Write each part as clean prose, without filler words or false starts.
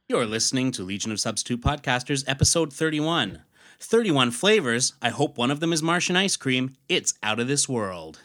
You're listening to Legion of Substitute Podcasters, episode 31. 31 flavors. I hope one of them is Martian ice cream. It's out of this world.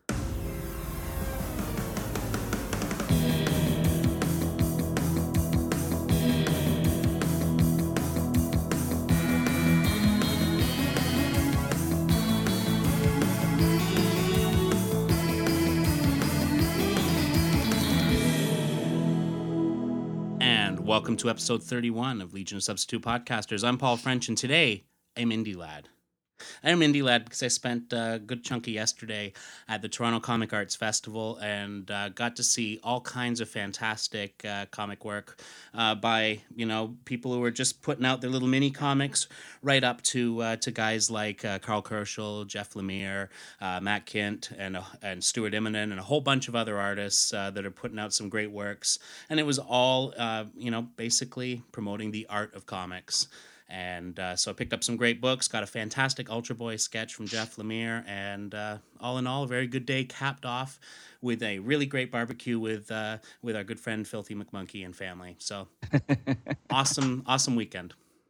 Welcome to episode 31 of Legion of Substitute Podcasters. I'm Paul French, and today I'm Indie Lad. I'm Indie Lad because I spent a good chunk of yesterday at the Toronto Comic Arts Festival and got to see all kinds of fantastic comic work by, people who are just putting out their little mini comics, right up to guys like Carl Kerschel, Jeff Lemire, Matt Kint, and Stuart Immonen, and a whole bunch of other artists that are putting out some great works. And it was all, basically promoting the art of comics. And so I picked up some great books, got a fantastic Ultra Boy sketch from Jeff Lemire, and all in all, a very good day capped off with a really great barbecue with our good friend Filthy McMonkey and family. So awesome weekend.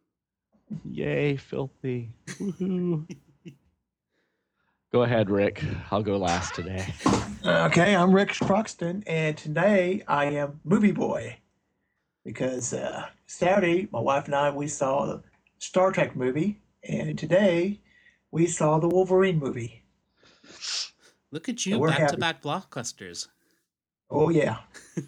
Yay, Filthy. Woohoo. Go ahead, Rick. I'll go last today. Okay, I'm Rick Croxton, and today I am Movie Boy. Because Saturday, my wife and I, we saw the Star Trek movie, and today we saw the Wolverine movie. Look at you, back-to-back blockbusters. Oh, yeah.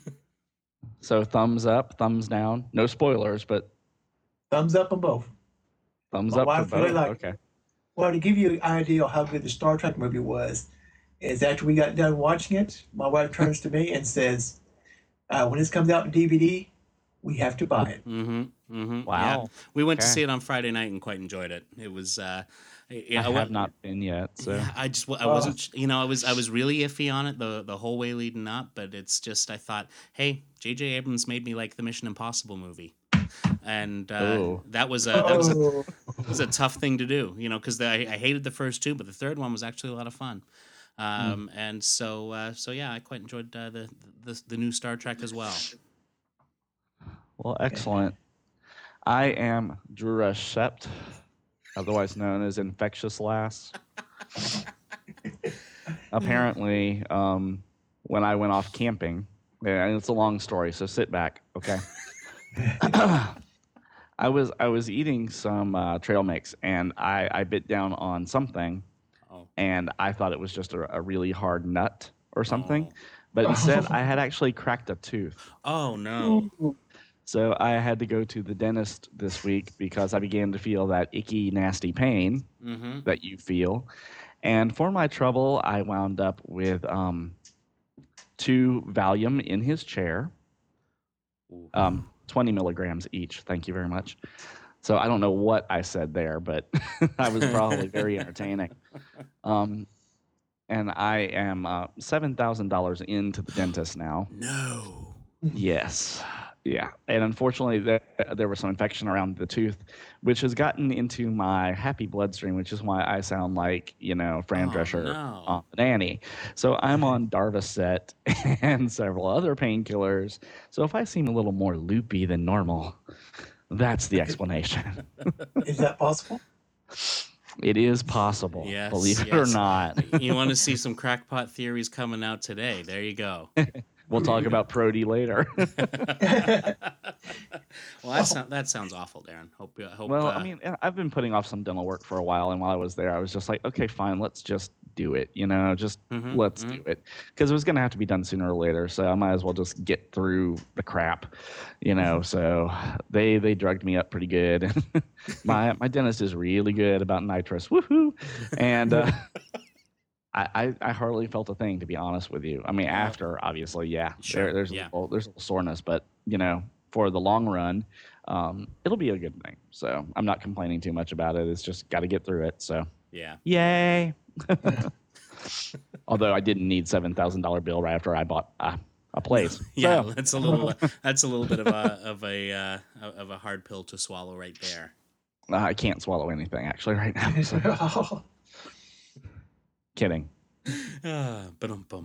So thumbs up, thumbs down. No spoilers, but... Thumbs up on both. Thumbs up for both? Really okay. Well, to give you an idea of how good the Star Trek movie was, is after we got done watching it, my wife turns to me and says, when this comes out in DVD... we have to buy it. Mm-hmm. Mm-hmm. Wow. Yeah. We went to see it on Friday night and quite enjoyed it. It was. I have not been yet, so yeah, I wasn't. I was really iffy on it the whole way leading up, but it's just I thought, hey, J.J. Abrams made me like the Mission Impossible movie, and that was a tough thing to do, because I hated the first two, but the third one was actually a lot of fun. And so yeah, I quite enjoyed the new Star Trek as well. Well, excellent. I am Drura Shept, otherwise known as Infectious Lass. Apparently, when I went off camping, and it's a long story, so sit back, okay? I was eating some trail mix, and I bit down on something, and I thought it was just a really hard nut or something, but instead I had actually cracked a tooth. Oh, no. So I had to go to the dentist this week because I began to feel that icky, nasty pain that you feel. And for my trouble, I wound up with 2 Valium in his chair, 20 milligrams each. Thank you very much. So I don't know what I said there, but I was probably very entertaining. And I am $7,000 into the dentist now. No. Yes. Yeah, and unfortunately, there was some infection around the tooth, which has gotten into my happy bloodstream, which is why I sound like, Fran Drescher on The Nanny. So I'm on Darvocet and several other painkillers. So if I seem a little more loopy than normal, that's the explanation. Is that possible? It is possible, yes, believe it or not. You want to see some crackpot theories coming out today? There you go. We'll talk about Prody later. Well, that sounds awful, Darren. Hope. Well, I mean, I've been putting off some dental work for a while, and while I was there, I was just like, okay, fine, let's just do it. Let's do it, because it was going to have to be done sooner or later. So I might as well just get through the crap, So they drugged me up pretty good. my dentist is really good about nitrous. Woohoo! And. I hardly felt a thing, to be honest with you. I mean, after, obviously, yeah, sure. There's a little soreness, but, for the long run, it'll be a good thing. So I'm not complaining too much about it. It's just got to get through it. So, yeah. Yay. Although I didn't need $7,000 bill right after I bought a place. Yeah, so. That's a little bit of a hard pill to swallow right there. I can't swallow anything, actually, right now. So. Kidding. Ba-dum-bum.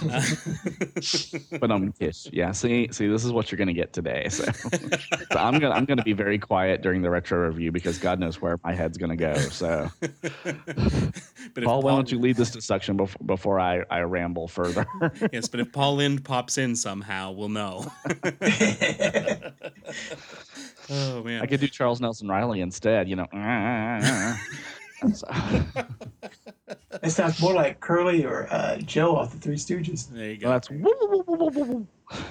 But kiss. Yeah. See, this is what you're gonna get today. So, I'm gonna be very quiet during the retro review because God knows where my head's gonna go. So, But Paul, why don't you lead this discussion before I ramble further? Yes, but if Paul Lynde pops in somehow, we'll know. Oh man, I could do Charles Nelson Riley instead. You know. It sounds more like Curly or Joe off the Three Stooges. There you go. Well, that's woo.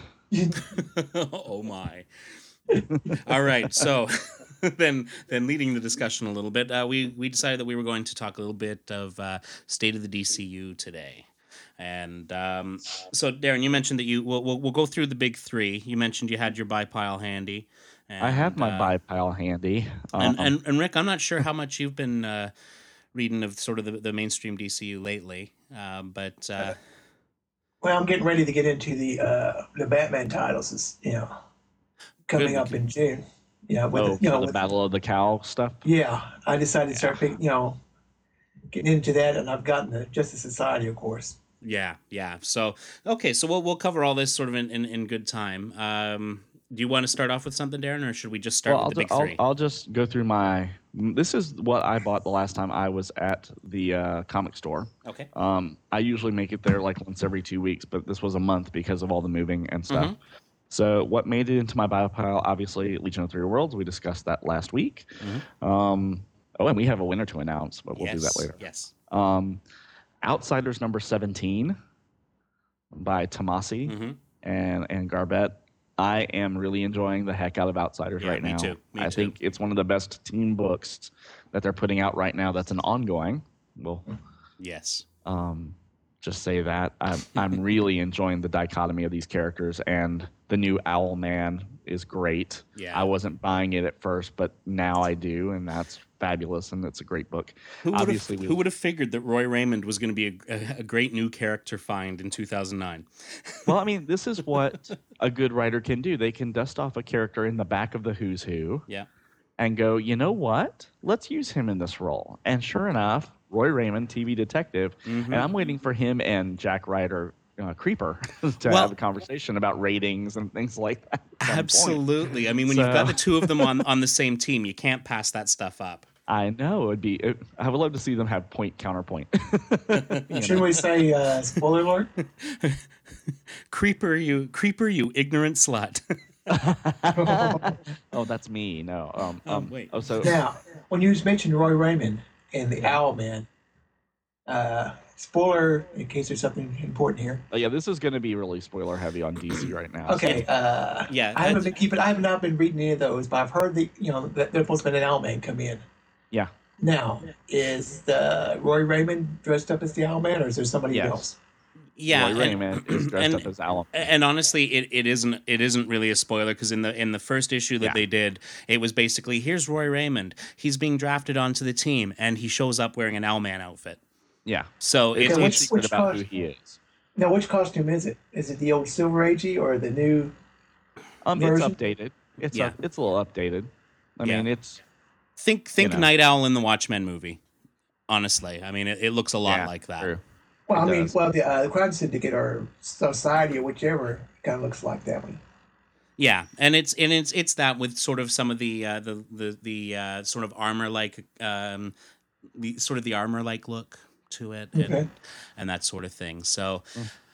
Oh my. All right, so then leading the discussion a little bit, we decided that we were going to talk a little bit of state of the DCU today. And so Darren, you mentioned that we'll go through the big three. You mentioned you had your buy pile handy. And, I have my buy pile handy. And Rick, I'm not sure how much you've been reading of sort of the mainstream DCU lately, but well, I'm getting ready to get into the Batman titles. Is coming up in June. Yeah, with the Battle of the Cow stuff. Yeah, I decided to start getting into that, and I've gotten the Justice Society, of course. Yeah. So okay, so we'll cover all this sort of in good time. Do you want to start off with something, Darren, or should we just start with the big three? I'll just go through this is what I bought the last time I was at the comic store. Okay. I usually make it there like once every 2 weeks, but this was a month because of all the moving and stuff. Mm-hmm. So what made it into my bio pile, obviously, Legion of Three Worlds. We discussed that last week. Mm-hmm. And we have a winner to announce, but we'll do that later. Yes. Outsiders number 17 by Tomasi and Garbett. I am really enjoying the heck out of Outsiders right now. Me too. I think it's one of the best team books that they're putting out right now. That's an ongoing. Well, yes. Just say that I'm really enjoying the dichotomy of these characters, and the new Owlman is great. Yeah. I wasn't buying it at first, but now I do, and that's fabulous, and it's a great book. Who would have figured that Roy Raymond was going to be a great new character find in 2009? Well, I mean, this is what a good writer can do. They can dust off a character in the back of the Who's Who, and go, you know what? Let's use him in this role. And sure enough, Roy Raymond, TV detective, and I'm waiting for him and Jack Ryder, Creeper, to have a conversation about ratings and things like that. Absolutely. I mean, when you've got the two of them on the same team, you can't pass that stuff up. I know I would love to see them have point counterpoint. Should we say spoiler alert? Creeper, you ignorant slut. Oh, that's me. No. Wait. So now, when you mentioned Roy Raymond and the Owlman, spoiler in case there's something important here. Yeah, this is going to be really spoiler heavy on DC right now. Okay. I have not been reading any of those, but I've heard that there's supposed to be an Owlman come in. Yeah. Now, is Roy Raymond dressed up as the Owlman, or is there somebody else? Yeah, Roy Raymond is dressed up as Owlman. And honestly, it isn't really a spoiler, because in the first issue that they did, it was basically, here's Roy Raymond. He's being drafted onto the team, and he shows up wearing an Owlman outfit. Yeah. So it's no secret about who he is. Now, which costume is it? Is it the old Silver Agey or the new version? It's updated. It's a little updated. I mean, it's... Think Night Owl in the Watchmen movie. Honestly, I mean, it looks a lot like that. True. Well, the Crime Syndicate or Society or whichever kind of looks like that one. Yeah, and it's that with sort of some of the sort of armor like the armor like look to it, and that sort of thing. So,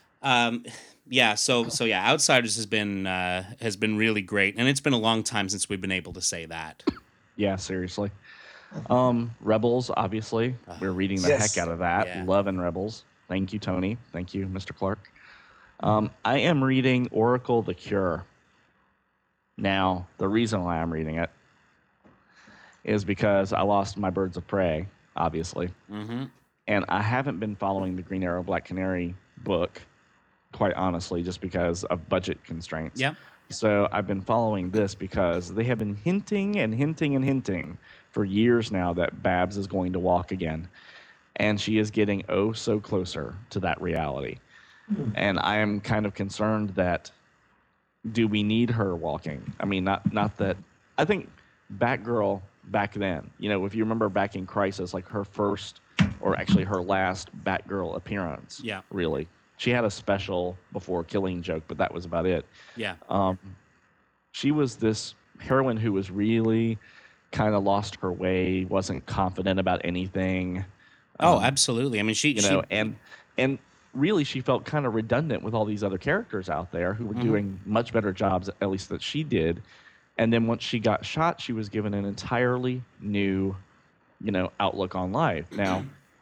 Outsiders has been really great, and it's been a long time since we've been able to say that. Yeah, seriously. Rebels, obviously, we're reading the heck out of that. Yeah. Loving Rebels. Thank you, Tony. Thank you, Mr. Clark. I am reading Oracle the Cure. Now, the reason why I'm reading it is because I lost my Birds of Prey, obviously. Mm-hmm. And I haven't been following the Green Arrow Black Canary book, quite honestly, just because of budget constraints. Yeah. So I've been following this because they have been hinting for years now that Babs is going to walk again. And she is getting so closer to that reality. Mm. And I am kind of concerned that, do we need her walking? I mean, not that... I think Batgirl back then, if you remember back in Crisis, like her first or actually her last Batgirl appearance. Yeah. Really. She had a special before Killing Joke, but that was about it. Yeah. She was this heroine who was really kind of lost her way, wasn't confident about anything. Oh, absolutely. I mean, she and really she felt kind of redundant with all these other characters out there who were doing much better jobs, at least that she did. And then once she got shot, she was given an entirely new, outlook on life. Now,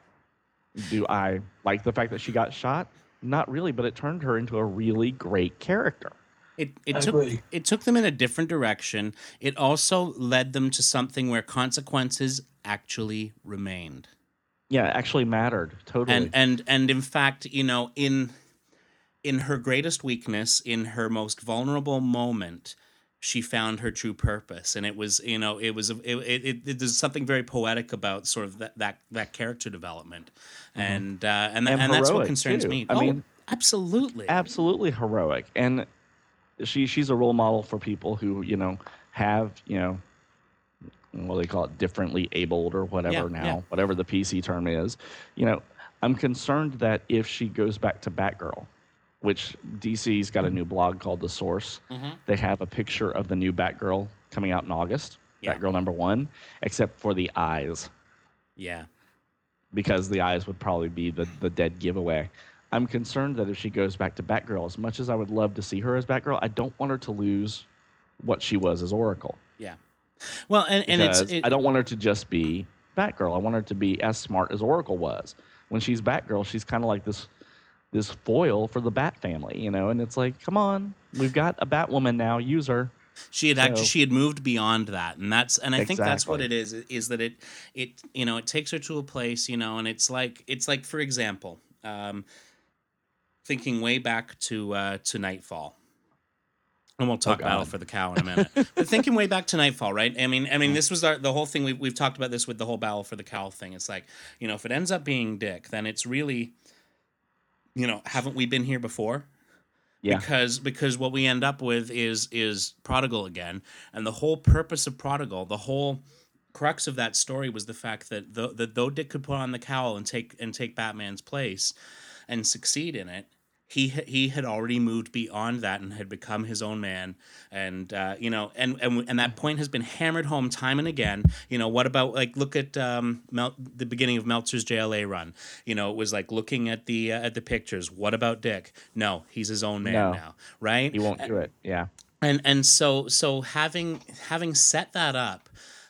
do I like the fact that she got shot? Not really, but it turned her into a really great character. It took them in a different direction. It also led them to something where consequences actually remained. Yeah, it actually mattered totally. And in fact, in her greatest weakness, in her most vulnerable moment, she found her true purpose, and it was there's something very poetic about sort of that character development, and that's what concerns too. me. I mean, absolutely heroic, and she's a role model for people who have what they call it, differently abled or whatever whatever the PC term is. I'm concerned that if she goes back to Batgirl, which DC's got a new blog called The Source. They have a picture of the new Batgirl coming out in August, Batgirl #1, except for the eyes. Yeah. Because the eyes would probably be the dead giveaway. I'm concerned that if she goes back to Batgirl, as much as I would love to see her as Batgirl, I don't want her to lose what she was as Oracle. Yeah. Well, and I don't want her to just be Batgirl. I want her to be as smart as Oracle was. When she's Batgirl, she's kind of like this foil for the Bat family, and it's like, come on, we've got a Batwoman now, use her. She had moved beyond that, and I think that's what it is that it takes her to a place, and it's like for example, thinking way back to Nightfall. And we'll talk Battle for the Cow in a minute. But thinking way back to Nightfall, right? I mean, this was the whole thing. We've talked about this with the whole Battle for the Cow thing. It's like, if it ends up being Dick, then it's really, haven't we been here before? Yeah. Because what we end up with is Prodigal again, and the whole purpose of Prodigal, the whole crux of that story was the fact that though Dick could put on the cowl and take Batman's place and succeed in it, he had already moved beyond that and had become his own man, and that point has been hammered home time and again. What about, like, look at the beginning of Meltzer's JLA run? It was like looking at the pictures. What about Dick? No, he's his own man now, right? He won't do it. Yeah. And so having set that up,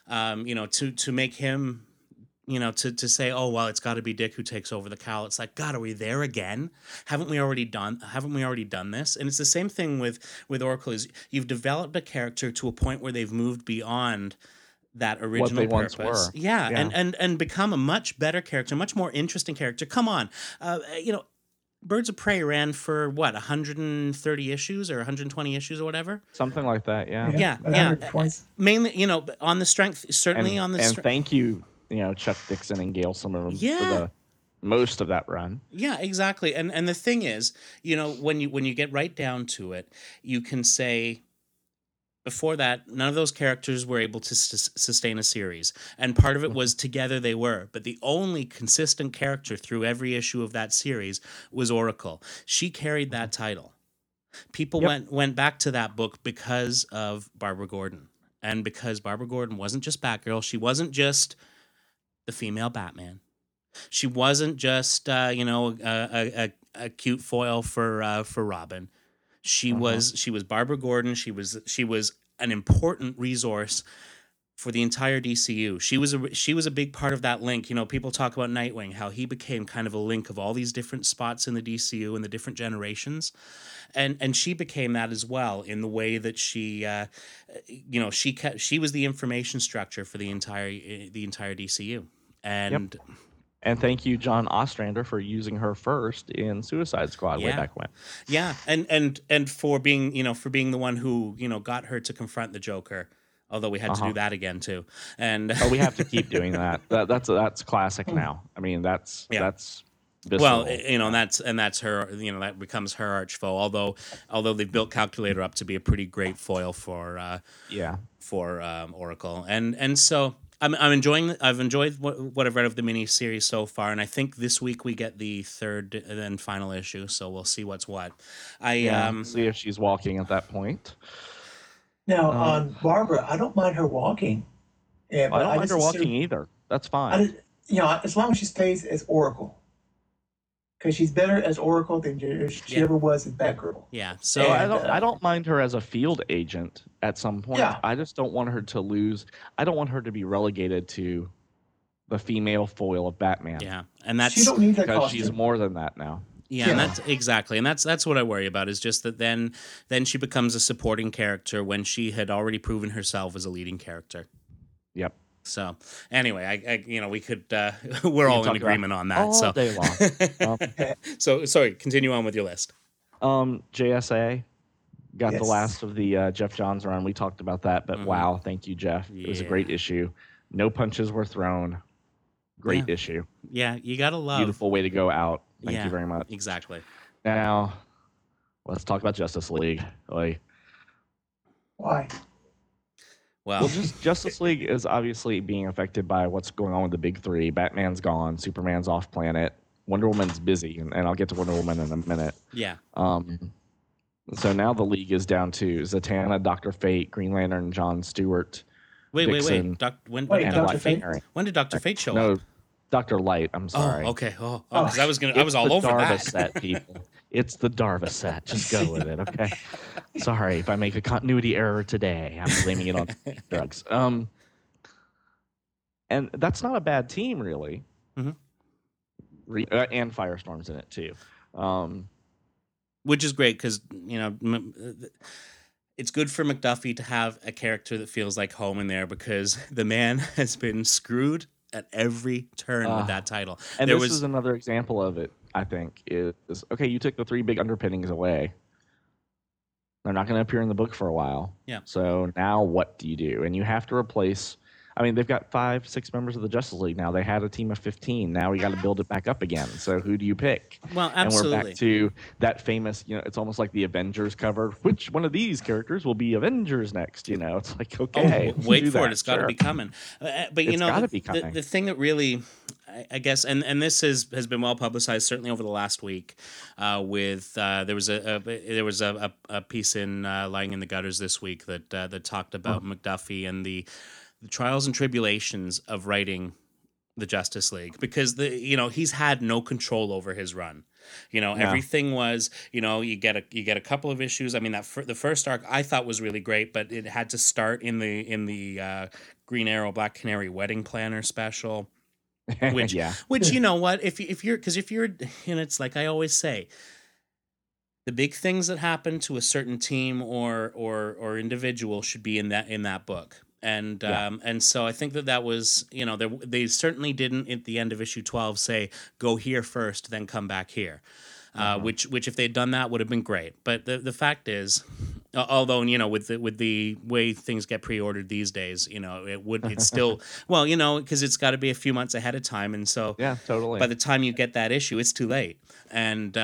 to make him, to say, oh, well, it's got to be Dick who takes over the cowl. It's like, God, are we there again? Haven't we already done this? And it's the same thing with Oracle. Is you've developed a character to a point where they've moved beyond that original purpose. Once were. Yeah. And become a much better character, much more interesting character. Come on, Birds of Prey ran for 130 issues or 120 issues or whatever, something like that. Yeah. Mainly, on the strength, certainly on the. And thank you. Chuck Dixon and Gail Simone for the most of that run. Yeah, exactly. And the thing is, when you get right down to it, you can say before that, none of those characters were able to sustain a series. And part of it was together they were. But the only consistent character through every issue of that series was Oracle. She carried that title. People went back to that book because of Barbara Gordon. And because Barbara Gordon wasn't just Batgirl, she wasn't just the female Batman. She wasn't just a cute foil for Robin. She was Barbara Gordon. She was an important resource for the entire DCU. She was a big part of that link. People talk about Nightwing, how he became kind of a link of all these different spots in the DCU and the different generations, and she became that as well in the way that she was the information structure for the entire DCU. And thank you, John Ostrander, for using her first in Suicide Squad way back when. Yeah, and for being the one who got her to confront the Joker. Although we had to do that again too, and we have to keep doing that. That's classic now. I mean, that's visceral. Well, that's her. That becomes her arch foe. Although they've built Calculator up to be a pretty great foil for Oracle, and so I'm enjoying. I've enjoyed what I've read of the miniseries so far, and I think this week we get the third and final issue. So we'll see what's what. See if she's walking at that point. Now, on Barbara, I don't mind her walking. Yeah, I don't mind her walking either. That's fine. As long as she stays as Oracle. Because she's better as Oracle than she ever was as Batgirl. Yeah. So I don't mind her as a field agent at some point. Yeah. I just don't want her to lose. I don't want her to be relegated to the female foil of Batman. Yeah, and that's she don't need that because costume. she's more than that now. Yeah, and that's exactly, and that's what I worry about is just that then she becomes a supporting character when she had already proven herself as a leading character. Yep. So anyway, I we could we're all in agreement on that. All day long. So sorry, continue on with your list. JSA got the last of the Jeff Johns run. We talked about that, but wow, thank you, Jeff. It was a great issue. No punches were thrown. Great issue. Yeah, you gotta love. Beautiful way to go out. Thank you very much. Exactly. Now, let's talk about Justice League. Why? Well, just Justice League is obviously being affected by what's going on with the big three. Batman's gone. Superman's off planet. Wonder Woman's busy, and I'll get to Wonder Woman in a minute. Yeah. So now the League is down to Zatanna, Dr. Fate, Green Lantern, John Stewart. Wait. Vixen, When did Dr. Fate show up? No, Dr. Light. I'm sorry. Oh, okay. Because I was all over Darva that. Set, people. It's the Darva set. Just go with it, okay? Sorry if I make a continuity error today. I'm blaming it on drugs. And that's not a bad team, really. Mm-hmm. And Firestorm's in it too. Which is great because it's good for McDuffie to have a character that feels like home in there because the man has been screwed at every turn with that title. And this is another example of it, I think, is okay, you took the three big underpinnings away. They're not going to appear in the book for a while. Yeah. So now what do you do? And you have to replace... I mean, they've got 5-6 members of the Justice League now. They had a team of 15. Now we got to build it back up again. So who do you pick? Well, absolutely. And we're back to that famous, it's almost like the Avengers cover. Which one of these characters will be Avengers next? It's like, okay. Wait for it. It's got to be coming. But it's got to be coming. The thing that really, I guess, and this has been well publicized certainly over the last week. With there was a piece in Lying in the Gutters this week that talked about McDuffie and the trials and tribulations of writing the Justice League because he's had no control over his run. Everything was you get a couple of issues. I mean the first arc I thought was really great, but it had to start in the Green Arrow Black Canary wedding planner special. Which you know what if you're it's like I always say. The big things that happen to a certain team or individual should be in that book. And so I think that was, they certainly didn't at the end of issue 12 say, go here first, then come back here, which if they'd done that would have been great. But the fact is, although, with the way things get pre-ordered these days, it's still, because it's got to be a few months ahead of time. And so yeah, totally. By the time you get that issue, it's too late. And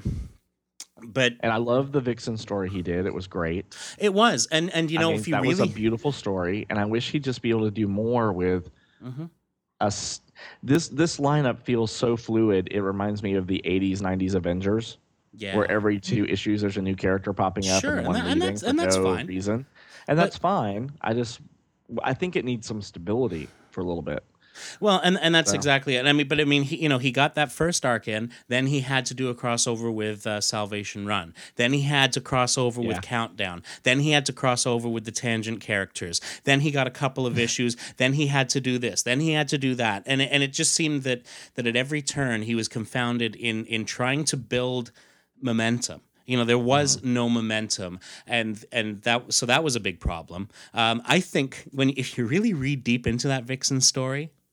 I love the Vixen story he did. It was great. It was, and if you that was a beautiful story, and I wish he'd just be able to do more with us. This lineup feels so fluid. It reminds me of the '80s, '90s Avengers, where every 2 issues there's a new character popping up and one leaving for no reason, and that's fine. I think it needs some stability for a little bit. Well, and that's exactly it. He got that first arc in. Then he had to do a crossover with Salvation Run. Then he had to cross over with Countdown. Then he had to cross over with the Tangent characters. Then he got a couple of issues. Then he had to do this. Then he had to do that. And it just seemed that at every turn he was confounded in trying to build momentum. There was no momentum, and that was a big problem. I think if you really read deep into that Vixen story,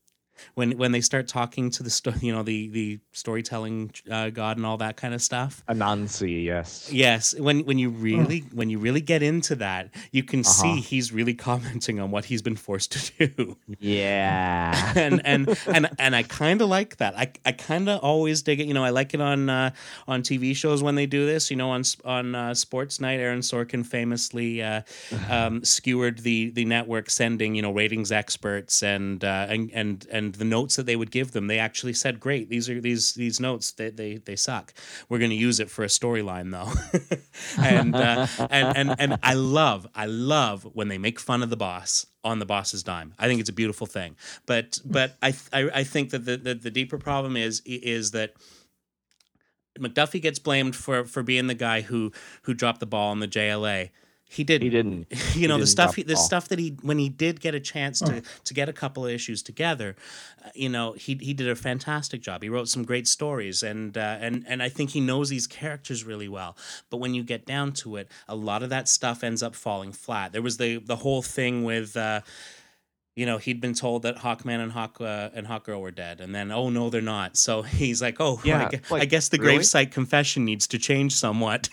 when they start talking to the storytelling god and all that kind of stuff. Anansi, yes. Yes, when you really get into that, you can see he's really commenting on what he's been forced to do. Yeah. and I kind of like that. I kind of always dig it. I like it on TV shows when they do this. On Sports Night, Aaron Sorkin famously skewered the network, sending ratings experts and the notes that they would give them. They actually said, "Great, these notes they suck. We're going to use it for a storyline though." and I love when they make fun of the boss on the boss's dime. I think it's a beautiful thing. But I think that the deeper problem is that McDuffie gets blamed for being the guy who dropped the ball in the JLA. He didn't. The stuff that when he did get a chance to get a couple of issues together, he did a fantastic job. He wrote some great stories, and I think he knows these characters really well. But when you get down to it, a lot of that stuff ends up falling flat. There was the whole thing with. He'd been told that Hawkman and Hawkgirl were dead, and then, oh no, they're not. So he's like, oh, yeah, I guess the really? Gravesite confession needs to change somewhat.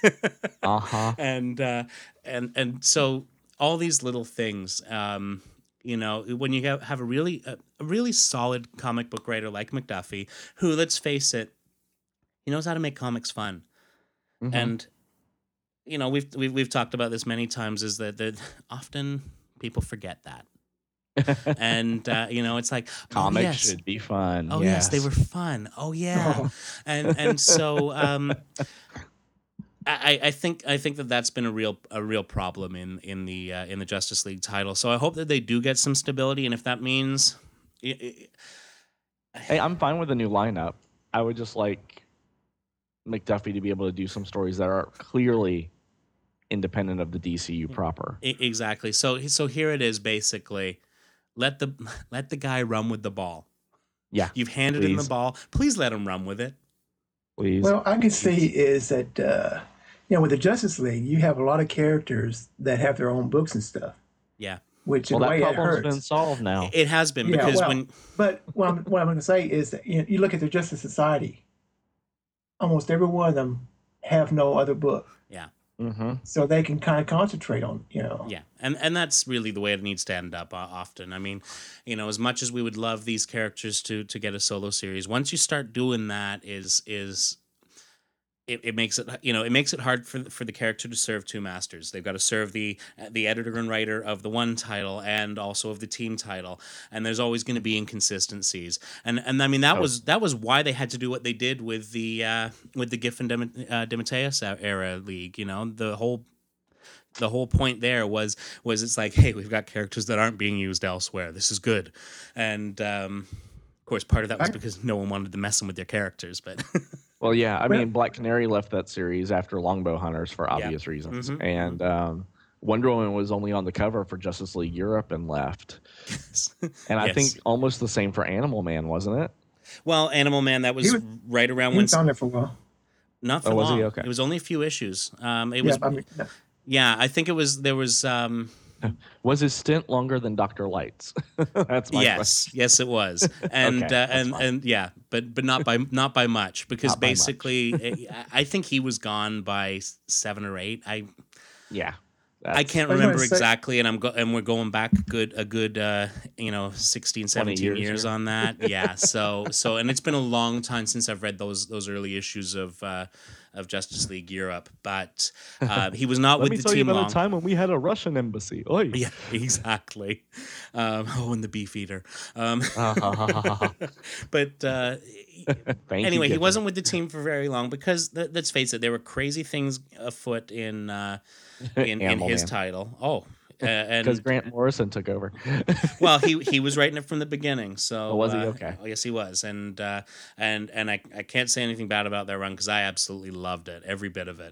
And so all these little things, when you have a really solid comic book writer like McDuffie, who, let's face it, he knows how to make comics fun, and we've talked about this many times, is that often people forget that. And it's like, comics should be fun. Oh yes, they were fun. Oh yeah, and so I think that's been a real problem in the Justice League title. So I hope that they do get some stability, and if that means, hey, I'm fine with a new lineup. I would just like McDuffie to be able to do some stories that are clearly independent of the DCU proper. Exactly. So here it is, basically. Let the guy run with the ball. Yeah. You've handed him the ball. Please let him run with it. Please. Well, I can see is that with the Justice League, you have a lot of characters that have their own books and stuff. Yeah. Which in a way that problem's hurts. been solved now. It has been, because But what I'm going to say is that you look at the Justice Society. Almost every one of them have no other book. Yeah. Mm-hmm. So they can kind of concentrate on, Yeah, and that's really the way it needs to end up often. I mean, as much as we would love these characters to get a solo series, once you start doing that, it makes it hard for the character to serve two masters. They've got to serve the editor and writer of the one title and also of the team title, and there's always going to be inconsistencies. And I mean that was why they had to do what they did with the Giffen DeMatteis era league. The whole point there was it's like, hey, we've got characters that aren't being used elsewhere. This is good, and of course part of that was because no one wanted to mess with their characters, but. Well, yeah, I mean, Black Canary left that series after Longbow Hunters for obvious reasons, and Wonder Woman was only on the cover for Justice League Europe and left. Yes. And I think almost the same for Animal Man, wasn't it? Well, Animal Man, that was right around when. He was on there for a while. Not for long. Was he? Okay. It was only a few issues. Yeah, I think it was. There was. Was his stint longer than Dr. Light's? That's my question. Yes, it was, and and yeah, but not by much, because basically, I think he was gone by 7 or 8. I can't remember exactly, and we're going back a good 16, 17 years on that. Yeah, so and it's been a long time since I've read those early issues of Justice League Europe, but he was not with the team long. Let me tell you about a time when we had a Russian embassy. Oy. Yeah, exactly. And the Beefeater. But anyway, he wasn't with the team for very long because, let's face it, there were crazy things afoot in his title. Oh. Because Grant Morrison took over. Well, he was writing it from the beginning. So was he? Okay. Yes, he was, and I can't say anything bad about that run because I absolutely loved it, every bit of it.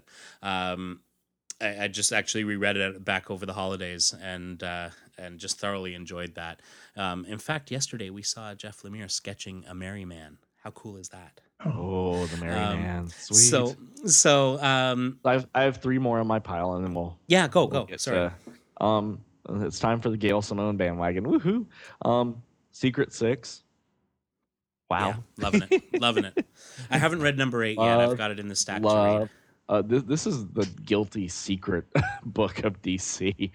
I just actually reread it back over the holidays and just thoroughly enjoyed that. In fact, yesterday we saw Jeff Lemire sketching a Merry Man. How cool is that? Oh, the Merry Man. Sweet. So I have 3 more on my pile, and then we'll go. Sorry. It's time for the Gail Simone bandwagon. Woohoo! Secret Six. Wow. Yeah, loving it, loving it. I haven't read number 8 yet. I've got it in the stack to read. This is the guilty secret book of DC.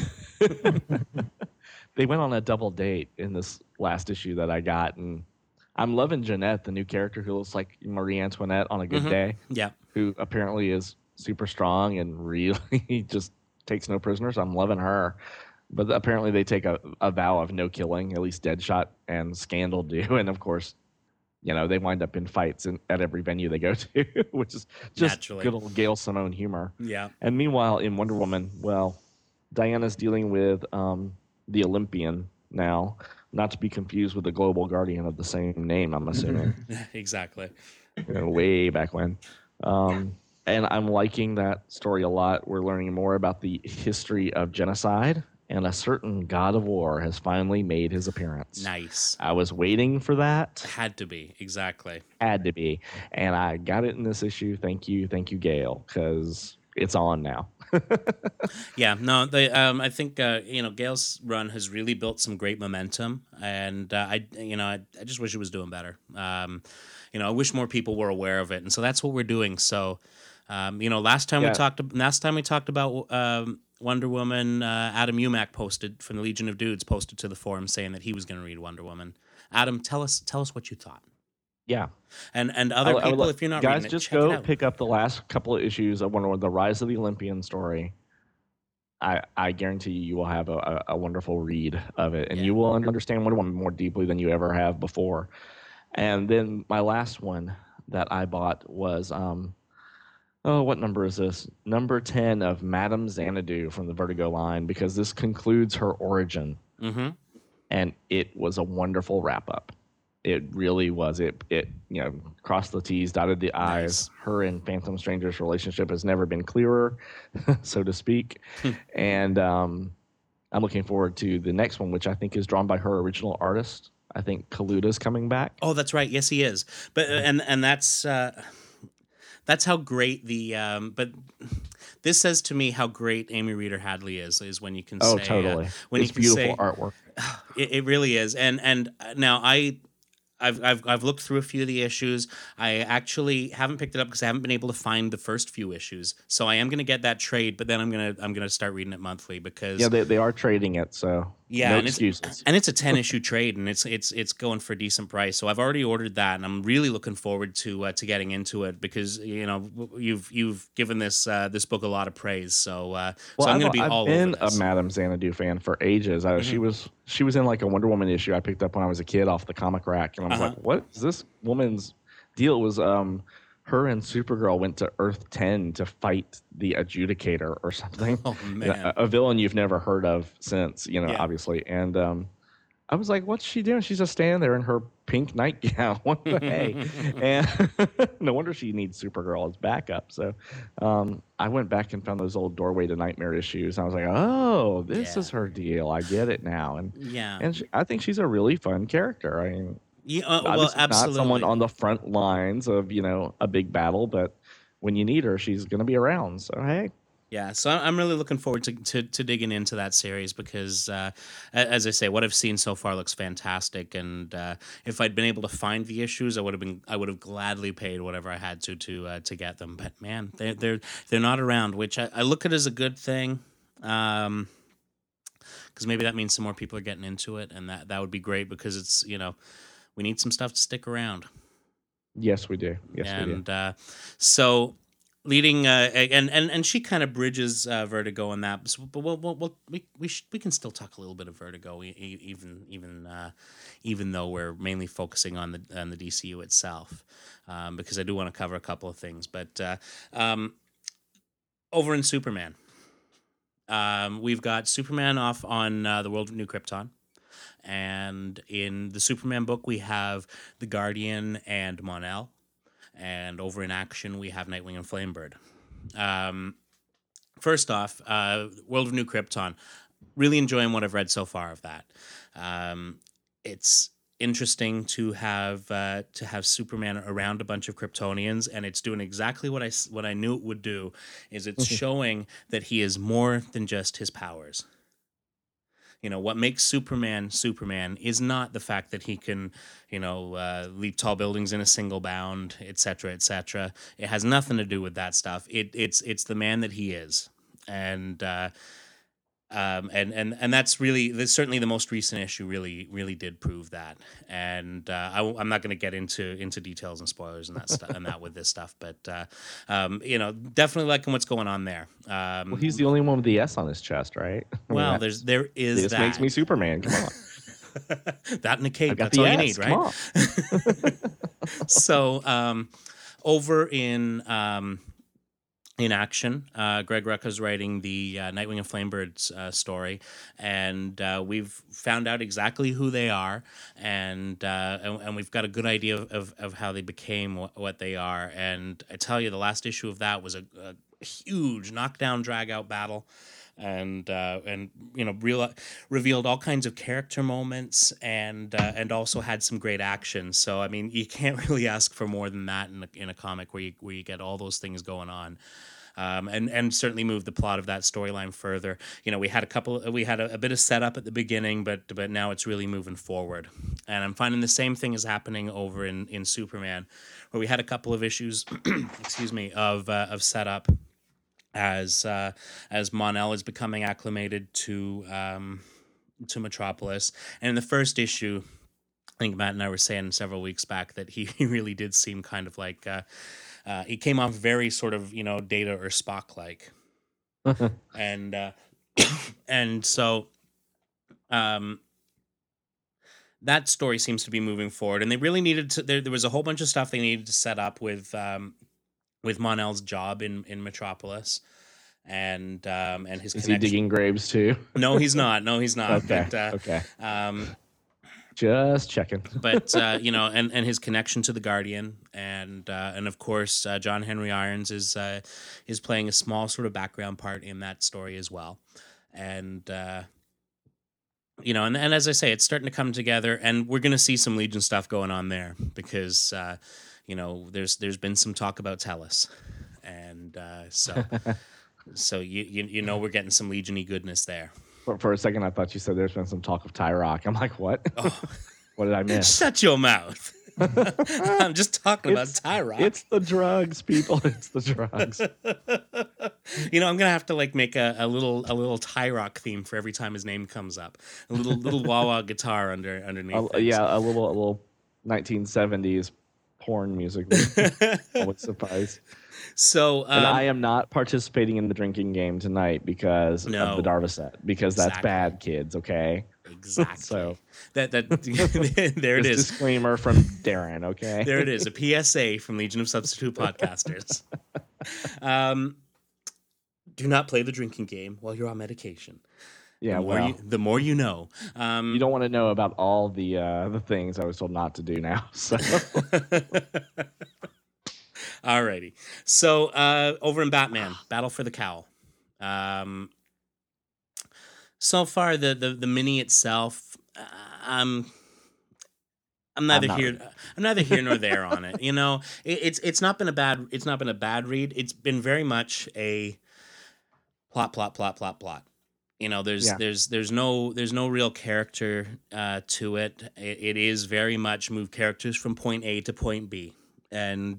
They went on a double date in this last issue that I got, and I'm loving Jeanette, the new character who looks like Marie Antoinette on a good day. Yeah. Who apparently is super strong and really just takes no prisoners. I'm loving her. But apparently they take a vow of no killing, at least Deadshot and Scandal do. And of course, they wind up in fights at every venue they go to, which is just Naturally. good old Gail Simone humor. Yeah. And meanwhile, in Wonder Woman, well, Diana's dealing with the Olympian now, not to be confused with the Global Guardian of the same name, I'm assuming. Exactly. Way back when. And I'm liking that story a lot. We're learning more about the history of genocide, and a certain god of war has finally made his appearance. Nice. I was waiting for that. Had to be. Exactly. Had to be. And I got it in this issue. Thank you, Gail, because it's on now. Yeah, no, I think Gail's run has really built some great momentum, and I just wish it was doing better. I wish more people were aware of it, and so that's what we're doing. So, last time we talked about Wonder Woman, Adam Umack posted from the Legion of Dudes posted to the forum saying that he was going to read Wonder Woman. Adam, tell us what you thought. Yeah. And other people, if you're not guys, reading it, just check it go out. pick up the last couple of issues of Wonder Woman, the Rise of the Olympian story. I guarantee you will have a wonderful read of it, and you will understand Wonder Woman more deeply than you ever have before. And then my last one that I bought was, what number is this? Number 10 of Madame Xanadu from the Vertigo line, because this concludes her origin. Mm-hmm. And it was a wonderful wrap-up. It really was. It crossed the T's, dotted the I's. Nice. Her and Phantom Stranger's relationship has never been clearer, so to speak. And I'm looking forward to the next one, which I think is drawn by her original artist. I think Kaluda's coming back. Oh, that's right. Yes, he is. But and that's how great the but this says to me how great Amy Reeder Hadley is when you can say totally. When it's you can beautiful say, artwork. It really is. And now I've looked through a few of the issues. I actually haven't picked it up because I haven't been able to find the first few issues. So I am going to get that trade, but then I'm gonna start reading it monthly because they are trading it. So no excuses. It's a 10-issue trade, and it's going for a decent price. So I've already ordered that, and I'm really looking forward to getting into it because you've given this book a lot of praise. So I'm going to be all over this. I've been a Madame Xanadu fan for ages. She was in like a Wonder Woman issue I picked up when I was a kid off the comic rack, and I was like, what is this woman's deal? It was her and Supergirl went to Earth 10 to fight the Adjudicator or something. Oh, man. A villain you've never heard of since, obviously. And I was like, what's she doing? She's just standing there in her pink nightgown. What the hey? And no wonder she needs Supergirl as backup. So I went back and found those old Doorway to Nightmare issues. And I was like, oh, this is her deal. I get it now. And I think she's a really fun character. I mean, well, absolutely. Not someone on the front lines of, a big battle, but when you need her, she's going to be around. So, hey. Yeah, so I'm really looking forward to digging into that series because, as I say, what I've seen so far looks fantastic. And if I'd been able to find the issues, I would have gladly paid whatever I had to get them. But man, they're not around, which I look at as a good thing. Because maybe that means some more people are getting into it, and that would be great because it's we need some stuff to stick around. Yes, we do. We do. And so leading and she kind of bridges Vertigo in that, but we can still talk a little bit of Vertigo even though we're mainly focusing on the DCU itself, because I do want to cover a couple of things. But over in Superman, we've got Superman off on the world of New Krypton. And in the Superman book, we have the Guardian and Mon-El. And over in Action, we have Nightwing and Flamebird. First off, World of New Krypton. Really enjoying what I've read so far of that. It's interesting to have Superman around a bunch of Kryptonians, and it's doing exactly what I knew it would do. Is it's showing that he is more than just his powers. What makes Superman Superman is not the fact that he can, leap tall buildings in a single bound, etc., etc. It has nothing to do with that stuff. It's the man that he is, and that's certainly the most recent issue really did prove that. And I'm not going to get into details and spoilers and that stuff and that with this stuff, but definitely liking what's going on there. Well, he's the only one with the S on his chest, right? Well, there is this that. makes me Superman. Come on. That and a cape. That's all you need, right? So, over in action, Greg Rucka's writing the Nightwing and Flamebirds story, and we've found out exactly who they are, and we've got a good idea of how they became what they are. And I tell you, the last issue of that was a huge knockdown, drag out battle. And revealed all kinds of character moments and also had some great action. So I mean, you can't really ask for more than that in a comic where you get all those things going on. And certainly move the plot of that storyline further. We had a bit of setup at the beginning, but now it's really moving forward. And I'm finding the same thing is happening over in Superman, where we had a couple of issues, excuse me, of setup as Mon-El is becoming acclimated to Metropolis. And in the first issue, I think Matt and I were saying several weeks back that he really did seem kind of like he came off very sort of Data or Spock like, and so that story seems to be moving forward. And they really needed to. There was a whole bunch of stuff they needed to set up with Mon-El's job in Metropolis, and his. Is he digging graves too? No, he's not. Okay. But, okay. Just checking. But and his connection to the Guardian, and of course John Henry Irons is playing a small sort of background part in that story as well, and and as I say, it's starting to come together, and we're going to see some Legion stuff going on there because there's been some talk about Tellus, and so we're getting some Legion-y goodness there. For a second, I thought you said there's been some talk of Tyrock. I'm like, what? Oh. What did I miss? Shut your mouth. I'm just talking about Tyrock. It's the drugs, people. It's the drugs. I'm gonna have to make a little Tyrock theme for every time his name comes up. A little wah wah guitar underneath. A little 1970s porn music. I would suffice. So, and I am not participating in the drinking game tonight because of the Darvocet, because that's bad, kids. Okay. Exactly. So that there it is. Disclaimer from Darren. Okay. There it is. A PSA from Legion of Substitute Podcasters. Do not play the drinking game while you're on medication. Yeah. The more you know. You don't want to know about all the things I was told not to do now. So. Alrighty. So over in Batman, Battle for the Cowl. So far, the mini itself, I'm neither here nor there on it. It's not been a bad read. It's been very much a plot. There's no real character to it. It is very much move characters from point A to point B. And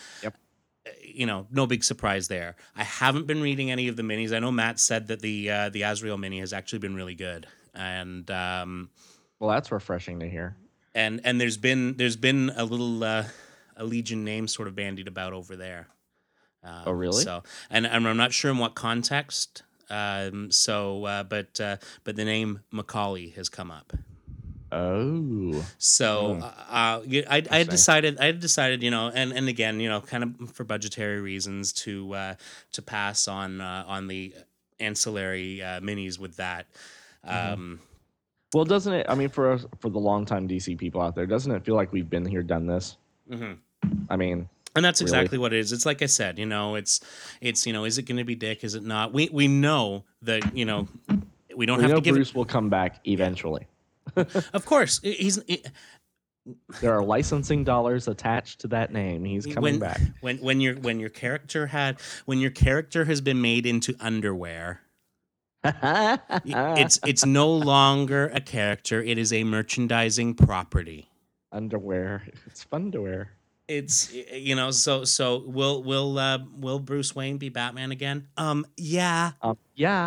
no big surprise there. I haven't been reading any of the minis. I know Matt said that the Azrael mini has actually been really good, and well, that's refreshing to hear. And there's been a little a Legion name sort of bandied about over there. Oh, really? So, and I'm not sure in what context. But the name Macaulay has come up. Oh, so I had decided, and again, kind of for budgetary reasons to pass on the ancillary minis with that. Well, doesn't it? I mean, for the longtime DC people out there, doesn't it feel like we've been here, done this? Mm-hmm. I mean, and that's exactly what it is. It's like I said, it's is it going to be Dick? Is it not? We know that we don't have to give. Bruce will come back eventually. Of course, there are licensing dollars attached to that name. He's coming back. When your character has been made into underwear, It's no longer a character. It is a merchandising property. Underwear. It's fun to wear. It's so will Bruce Wayne be Batman again? Yeah. Yeah.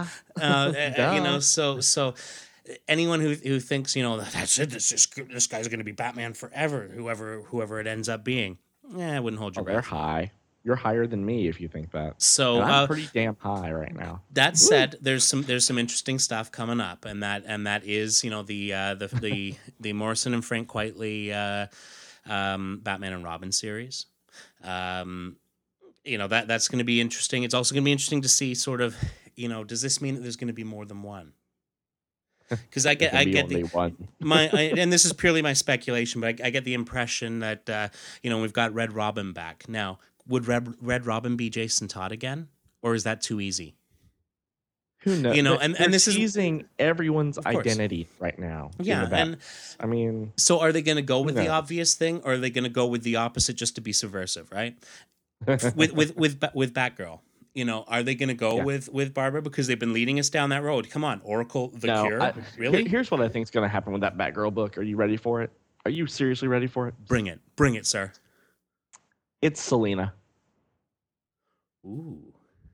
So anyone who thinks that's it, this guy's going to be Batman forever, whoever it ends up being, I wouldn't hold your breath. They're high. You're higher than me if you think that. So and I'm pretty damn high right now. That said, there's some interesting stuff coming up, and that is the Morrison and Frank Quitely Batman and Robin series. That's going to be interesting. It's also going to be interesting to see sort of, does this mean that there's going to be more than one? Because I get one. And this is purely my speculation, but I get the impression that we've got Red Robin back now. Would Red Robin be Jason Todd again, or is that too easy? Who knows? And this is using everyone's identity right now. Yeah, and I mean, so are they going to go with the obvious thing, or are they going to go with the opposite just to be subversive, right? with Batgirl, are they going to go with Barbara because they've been leading us down that road? Come on, Oracle, Cure, really? Here's what I think is going to happen with that Batgirl book. Are you ready for it? Are you seriously ready for it? Bring it, sir. It's Selena. Ooh.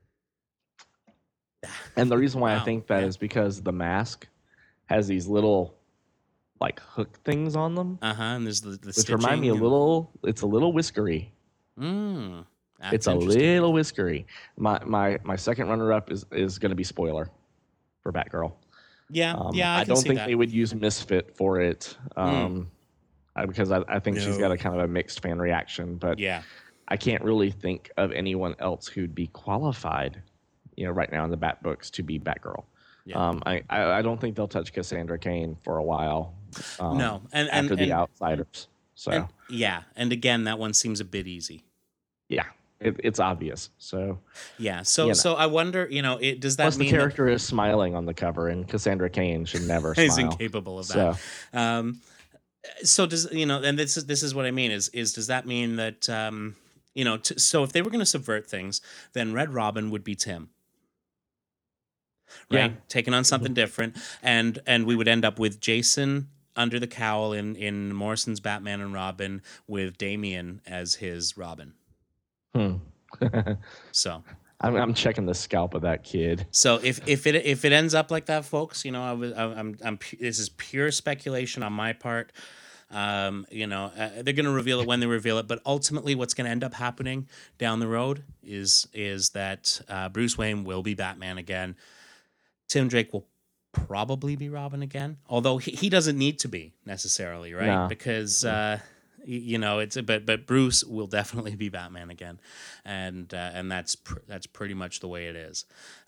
And the reason why I think that is because the mask has these little like hook things on them. And there's the which remind me it's a little whiskery. It's a little whiskery. My second runner up is going to be Spoiler for Batgirl. I don't think they would use Misfit for it. Because I think she's got a kind of a mixed fan reaction, but I can't really think of anyone else who'd be qualified, right now in the Bat books to be Batgirl. I don't think they'll touch Cassandra Cain for a while. No, and after The Outsiders. So and again, that one seems a bit easy. Yeah, it's obvious. So so I wonder, does that plus mean the character is smiling on the cover, and Cassandra Cain should never smile. Is incapable of that. So does and this is what I mean is does that mean that so if they were going to subvert things, then Red Robin would be Tim, right? Taking on something different, and we would end up with Jason under the cowl in Morrison's Batman and Robin with Damian as his Robin. So I'm checking the scalp of that kid. So if it ends up like that, folks, this is pure speculation on my part. They're going to reveal it when they reveal it, but ultimately, what's going to end up happening down the road is that Bruce Wayne will be Batman again. Tim Drake will probably be Robin again, although he doesn't need to be necessarily, right? No. Because but Bruce will definitely be Batman again, and that's pretty much the way it is.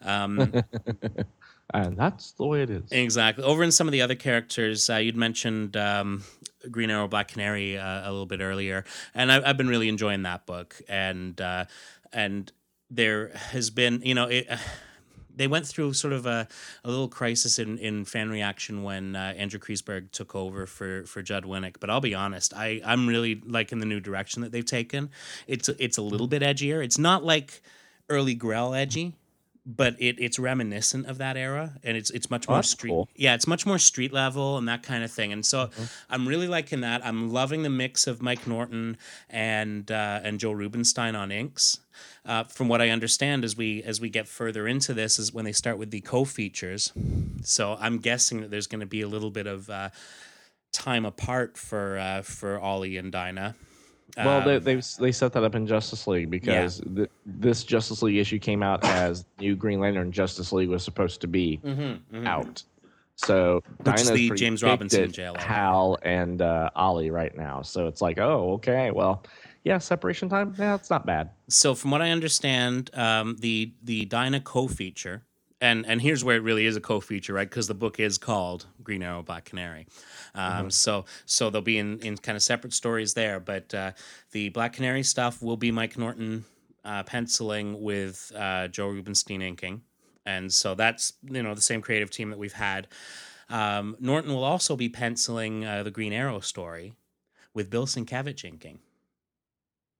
And that's the way it is. Exactly. Over in some of the other characters, you'd mentioned Green Arrow, Black Canary a little bit earlier, and I've been really enjoying that book. And there has been, they went through sort of a little crisis in fan reaction when Andrew Kreisberg took over for Judd Winnick. But I'll be honest, I'm really liking the new direction that they've taken. It's a little bit edgier. It's not like early Grell edgy, but it's reminiscent of that era, and it's much more street. Cool. Yeah, it's much more street level and that kind of thing. And so I'm really liking that. I'm loving the mix of Mike Norton and Joe Rubinstein on inks. From what I understand, as we get further into this, is when they start with the co-features. So I'm guessing that there's going to be a little bit of time apart for Ollie and Dinah. Well, they set that up in Justice League because this Justice League issue came out as New Green Lantern Justice League was supposed to be out. So Dinah's the James Robinson jail. Hal and Ollie right now. So it's like, oh, okay, well, yeah, separation time. Yeah, it's not bad. So from what I understand, the Dinah co-feature. And here's where it really is a co-feature, right? Because the book is called Green Arrow, Black Canary. So they'll be in kind of separate stories there. But the Black Canary stuff will be Mike Norton penciling with Joe Rubinstein inking. And so that's, the same creative team that we've had. Norton will also be penciling the Green Arrow story with Bill Sienkiewicz inking.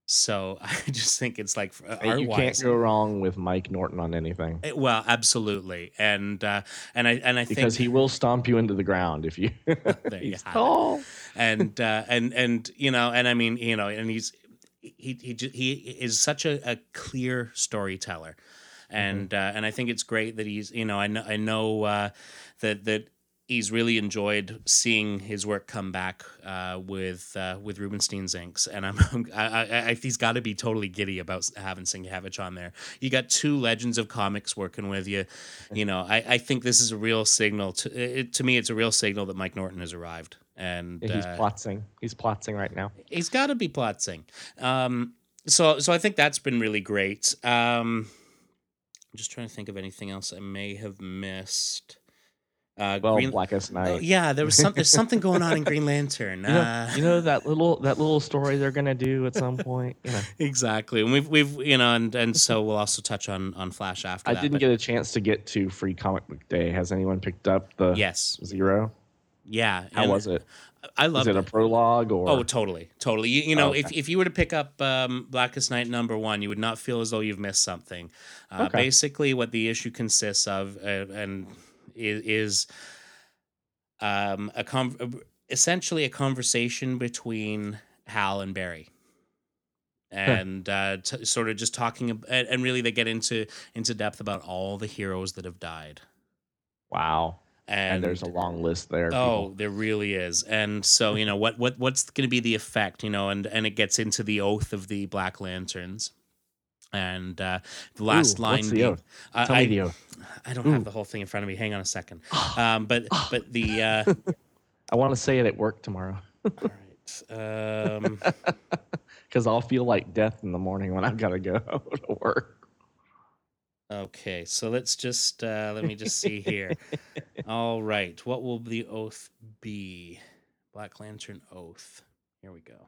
So I just think it's like You can't art-wise. go wrong with Mike Norton on anything. Well, absolutely, and I because think he will stomp you into the ground if you. there you He's have tall. it. And you know, and I mean, you know, and he is such a clear storyteller, and I think it's great that he's, you know, I know that he's really enjoyed seeing his work come back with Rubenstein's inks, and he's got to be totally giddy about having Sienkiewicz on there. You got two legends of comics working with you. You know, I think this is a real signal to me. It's a real signal that Mike Norton has arrived, and He's plotzing. He's plotzing right now. he's got to be plotzing. So I think that's been really great. I'm just trying to think of anything else I may have missed. Blackest Night. Yeah, there's something going on in Green Lantern. You know that little story they're gonna do at some point. You know. Exactly, and we've you know, and so we'll also touch on Flash after. I didn't get a chance to get to Free Comic Book Day. Has anyone picked up the Zero? Yeah, how was it? I loved it. Is it a prologue or? Oh, totally. You know, if you were to pick up Blackest Night #1, you would not feel as though you've missed something. Basically, what the issue consists of and is essentially a conversation between Hal and Barry, and sort of just talking, and really they get into depth about all the heroes that have died. Wow. And there's a long list there. Oh, there really is. And so, you know, what's going to be the effect, you know, and it gets into the oath of the Black Lanterns. And the last line what's the oath? Tell me the oath. I don't have the whole thing in front of me. Hang on a second. But the I want to say it at work tomorrow. All right. Because I'll feel like death in the morning when I've got to go to work. Okay, so let's just let me just see here. All right, what will the oath be? Black Lantern oath. Here we go.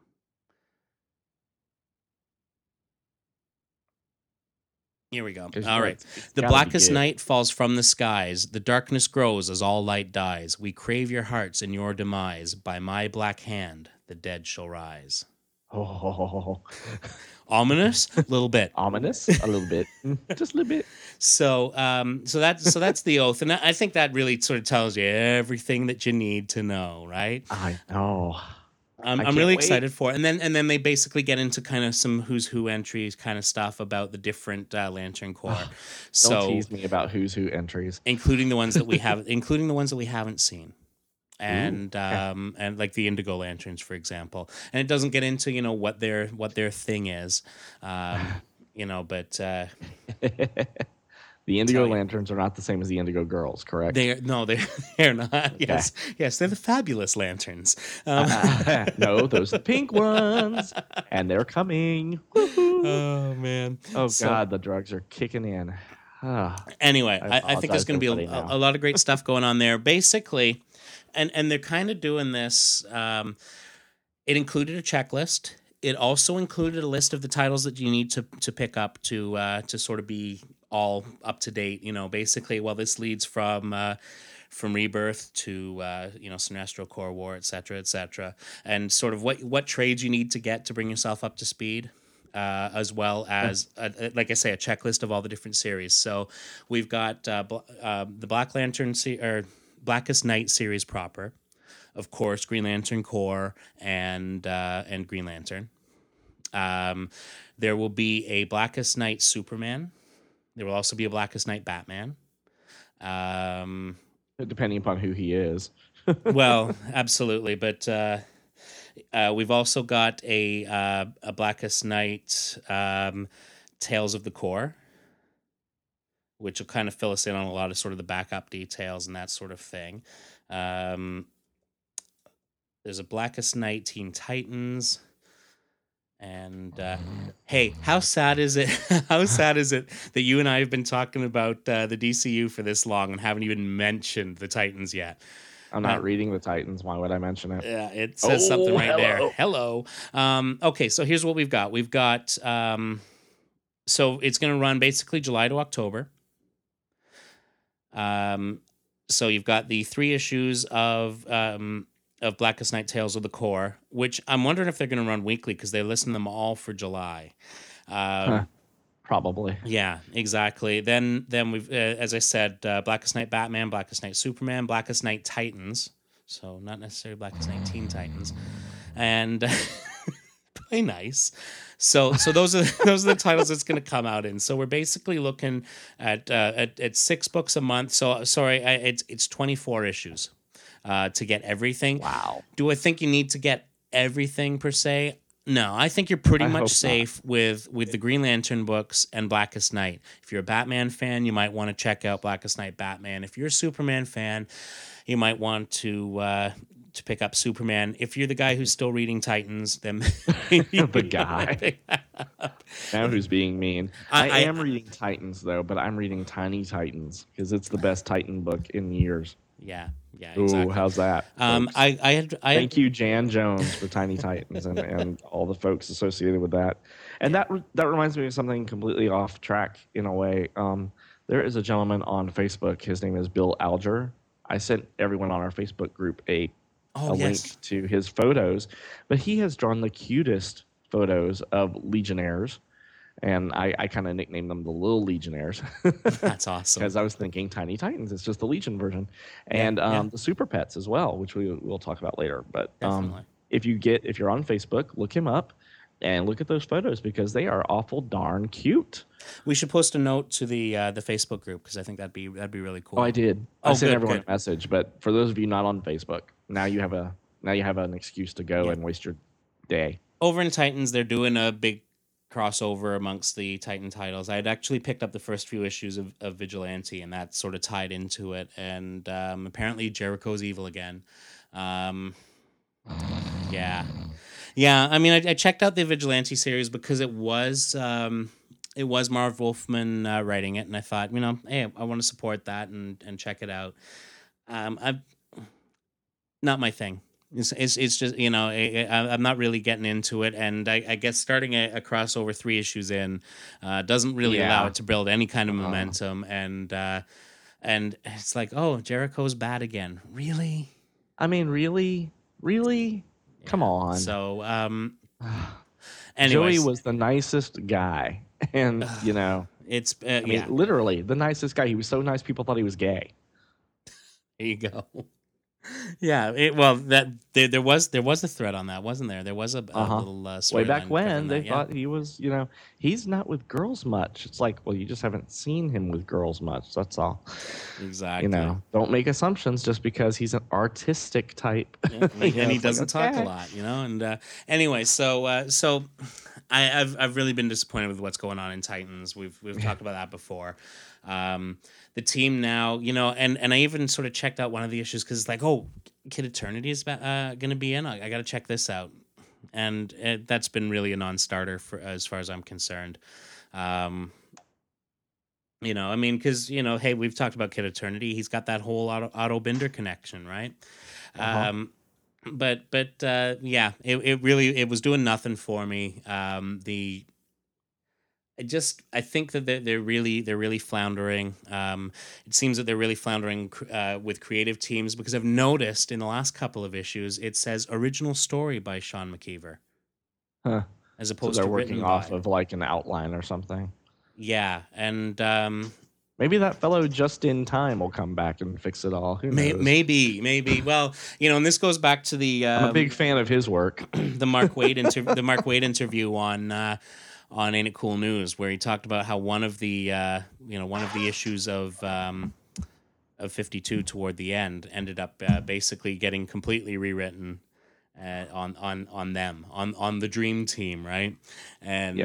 Here we go. All right. The blackest night falls from the skies. The darkness grows as all light dies. We crave your hearts and your demise. By my black hand, the dead shall rise. Oh. Ominous, a little bit. Ominous, a little bit, just a little bit. So that's the oath, and I think that really sort of tells you everything that you need to know, right? I know. I'm really excited for it, and then they basically get into kind of some who's who entries kind of stuff about the different Lantern Corps. Don't tease me about who's who entries, including the ones that we haven't seen. And and like the Indigo Lanterns, for example, and it doesn't get into, you know, what their thing is, you know, but the Indigo Lanterns are not the same as the Indigo Girls, correct? They're not. Okay. Yes, they're the Fabulous Lanterns. No, those are the pink ones, and they're coming. Oh man! God, the drugs are kicking in. Anyway, I think there's going to be a lot of great stuff going on there. Basically. And they're kind of doing this. It included a checklist. It also included a list of the titles that you need to pick up to sort of be all up to date. You know, basically, well, this leads from Rebirth to you know, Sinestro Corps War, et cetera, and sort of what trades you need to get to bring yourself up to speed. As well as, like I say, a checklist of all the different series. So we've got the Black Lantern Blackest Night series proper, of course, Green Lantern Corps and Green Lantern. There will be a Blackest Night Superman. There will also be a Blackest Night Batman. Depending upon who he is. Well, absolutely, but we've also got a Blackest Night Tales of the Corps, which will kind of fill us in on a lot of sort of the backup details and that sort of thing. There's a Blackest Night Teen Titans. And hey, how sad is it? How sad is it that you and I have been talking about the DCU for this long and haven't even mentioned the Titans yet? I'm not reading the Titans. Why would I mention it? Yeah, it says something right there. Hello. Okay, so here's what we've got. We've got so it's going to run basically July to October. So you've got the 3 issues of Blackest Night Tales of the Corps, which I'm wondering if they're going to run weekly because they listed them all for July. Probably. Yeah, exactly. Then we've, as I said, Blackest Night Batman, Blackest Night Superman, Blackest Night Titans. So not necessarily Blackest Night Teen Titans, and play nice. So those are the titles it's going to come out in. So we're basically looking at 6 books a month. So sorry, it's 24 issues to get everything. Wow. Do I think you need to get everything per se? No, I think you're pretty much safe with the Green Lantern books and Blackest Night. If you're a Batman fan, you might want to check out Blackest Night Batman. If you're a Superman fan, you might want to pick up Superman. If you're the guy who's still reading Titans, then the guy now who's being mean. I am reading Titans though, but I'm reading Tiny Titans because it's the best Titan book in years. Yeah, exactly. Ooh, how's that? Thank you, Jan Jones, for Tiny Titans and all the folks associated with that. And that reminds me of something completely off track in a way. There is a gentleman on Facebook. His name is Bill Alger. I sent everyone on our Facebook group a link to his photos, but he has drawn the cutest photos of Legionnaires. And I kind of nicknamed them the Little Legionnaires. That's awesome. Because I was thinking Tiny Titans. It's just the Legion version. And the Super Pets as well, which we'll talk about later. But if you're on Facebook, look him up and look at those photos because they are awful darn cute. We should post a note to the Facebook group because I think that'd be really cool. Oh, I did. I sent everyone a message. But for those of you not on Facebook, now you have an excuse to go and waste your day. Over in Titans, they're doing a big crossover amongst the Titan titles. I had actually picked up the first few issues of Vigilante, and that sort of tied into it. And apparently, Jericho's evil again. Yeah. I mean, I checked out the Vigilante series because it was Marv Wolfman writing it, and I thought, hey, I want to support that and check it out. Not my thing. It's just, I'm not really getting into it. And I guess starting a crossover 3 issues in doesn't really allow it to build any kind of momentum. And it's like, oh, Jericho's bad again. Really? I mean, really? Yeah. Come on. So, Joey was the nicest guy. And, it's, literally the nicest guy. He was so nice, people thought he was gay. There you go. Yeah, there was a thread on that, wasn't there? There was a little way back when they thought he was, he's not with girls much. It's like, well, you just haven't seen him with girls much. That's all. Exactly. Don't make assumptions just because he's an artistic type. Yeah, and he doesn't talk a lot, And anyway, so I've really been disappointed with what's going on in Titans. We've talked about that before. The team now, and I even sort of checked out one of the issues because it's like, oh, Kid Eternity is going to be in. I got to check this out, and that's been really a non-starter for as far as I'm concerned. Because hey, we've talked about Kid Eternity. He's got that whole Otto Binder connection, right? But it was doing nothing for me. I think that they're really floundering. It seems that they're really floundering with creative teams because I've noticed in the last couple of issues it says original story by Sean McKeever, as opposed to working off of like an outline or something. Yeah, and maybe that fellow Just in Time will come back and fix it all. Who knows? Maybe. Well, and this goes back to the. I'm a big fan of his work. The Mark Waid interview on Ain't It Cool News, where he talked about how one of the issues of 52 toward the end ended up basically getting completely rewritten on the Dream Team, right? And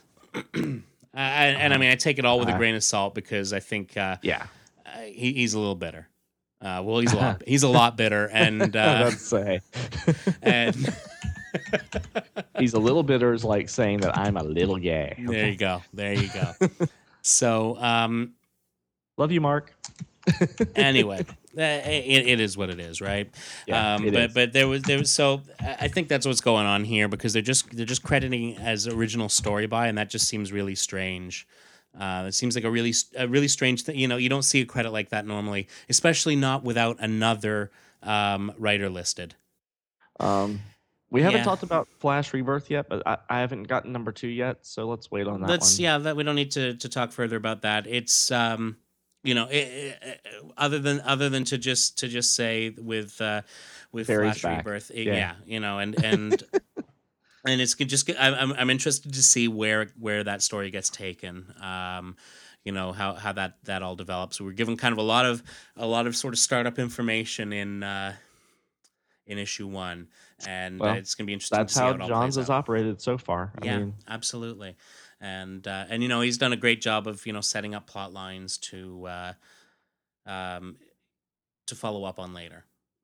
I mean, I take it all with a grain of salt because I think he's a little bitter. He's a lot bitter, and let's say, and. He's a little bitter is like saying that I'm a little gay. There you go. So, love you, Mark. Anyway, it is what it is, right? Yeah, but there was so I think that's what's going on here because they're just crediting as original story by, and that just seems really strange. It seems like a really strange thing. You don't see a credit like that normally, especially not without another writer listed. We haven't Yeah. talked about Flash Rebirth yet, but I haven't gotten number 2 yet, so let's wait on that one. That we don't need to talk further about that. It's other than to just say with Barry's Flash back. Rebirth, Yeah. and it's just I'm interested to see where that story gets taken. How that all develops. We're given kind of a lot of sort of startup information in issue 1, and it's going to be interesting to see how it all plays out. Johns has operated so far. Yeah, absolutely. And he's done a great job of setting up plot lines to follow up on later,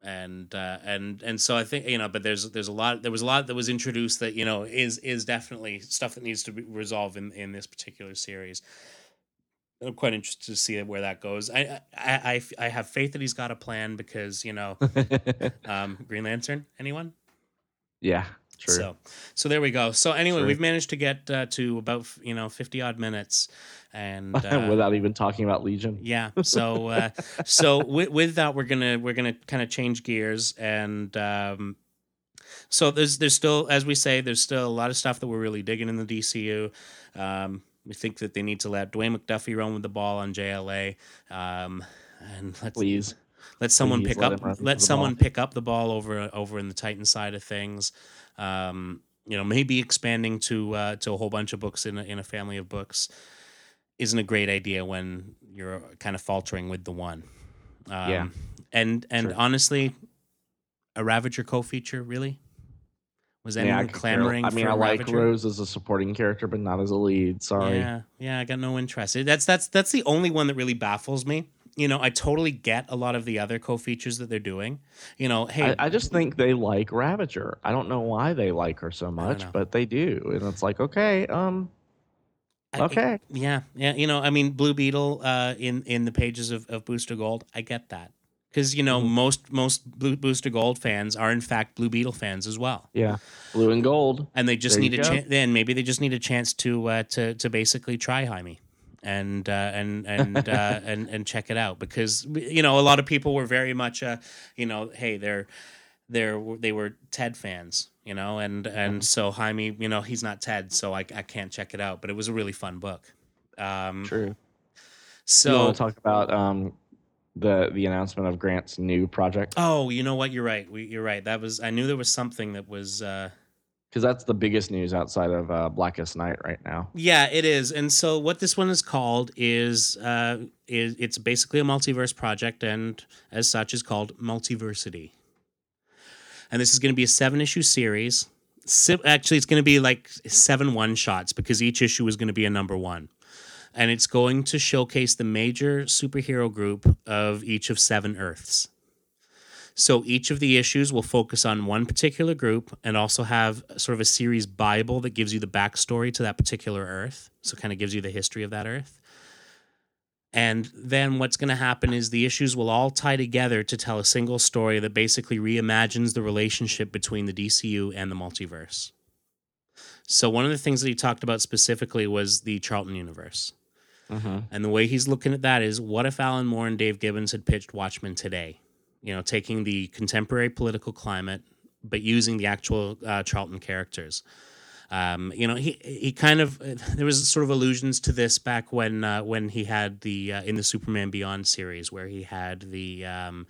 and so I think but there was a lot that was introduced that is definitely stuff that needs to be resolved in this particular series. I'm quite interested to see where that goes. I have faith that he's got a plan because Green Lantern. Anyone? Yeah. True. So there we go. So anyway, True. We've managed to get to about 50 odd minutes, and without even talking about Legion. Yeah. So with that, we're gonna kind of change gears, and so there's still, as we say, there's still a lot of stuff that we're really digging in the DCU. We think that they need to let Dwayne McDuffie run with the ball on JLA, and let someone pick up the ball over in the Titan side of things. Maybe expanding to a whole bunch of books in a family of books isn't a great idea when you're kind of faltering with the one. And honestly, a Ravager co-feature, really? Was anyone clamoring for Ravager? I like Rose as a supporting character, but not as a lead. Sorry. Yeah, I got no interest. That's the only one that really baffles me. I totally get a lot of the other co-features that they're doing. Hey, I just think they like Ravager. I don't know why they like her so much, but they do, and it's like, okay, okay. Blue Beetle in the pages of Booster Gold, I get that. Because most Booster Gold fans are in fact Blue Beetle fans as well. Yeah, blue and gold, and they just need a chance. Then maybe they just need a chance to basically try Jaime, and check it out. Because a lot of people were very much hey, they were Ted fans, and so Jaime, he's not Ted, so I can't check it out. But it was a really fun book. True. So you want to talk about the announcement of Grant's new project? Oh, you know what? You're right. You're right. I knew there was something that was because that's the biggest news outside of Blackest Night right now. Yeah, it is. And so what this one is called is it's basically a multiverse project, and as such is called Multiversity. And this is going to be a 7-issue series. Actually, it's going to be like 7 one-shots because each issue is going to be a number 1. And it's going to showcase the major superhero group of each of 7 Earths. So each of the issues will focus on one particular group and also have sort of a series Bible that gives you the backstory to that particular Earth. So it kind of gives you the history of that Earth. And then what's going to happen is the issues will all tie together to tell a single story that basically reimagines the relationship between the DCU and the multiverse. So one of the things that he talked about specifically was the Charlton universe. And the way he's looking at that is, what if Alan Moore and Dave Gibbons had pitched Watchmen today? Taking the contemporary political climate, but using the actual Charlton characters. He kind of, there was sort of allusions to this back when he had the in the Superman Beyond series, where he had the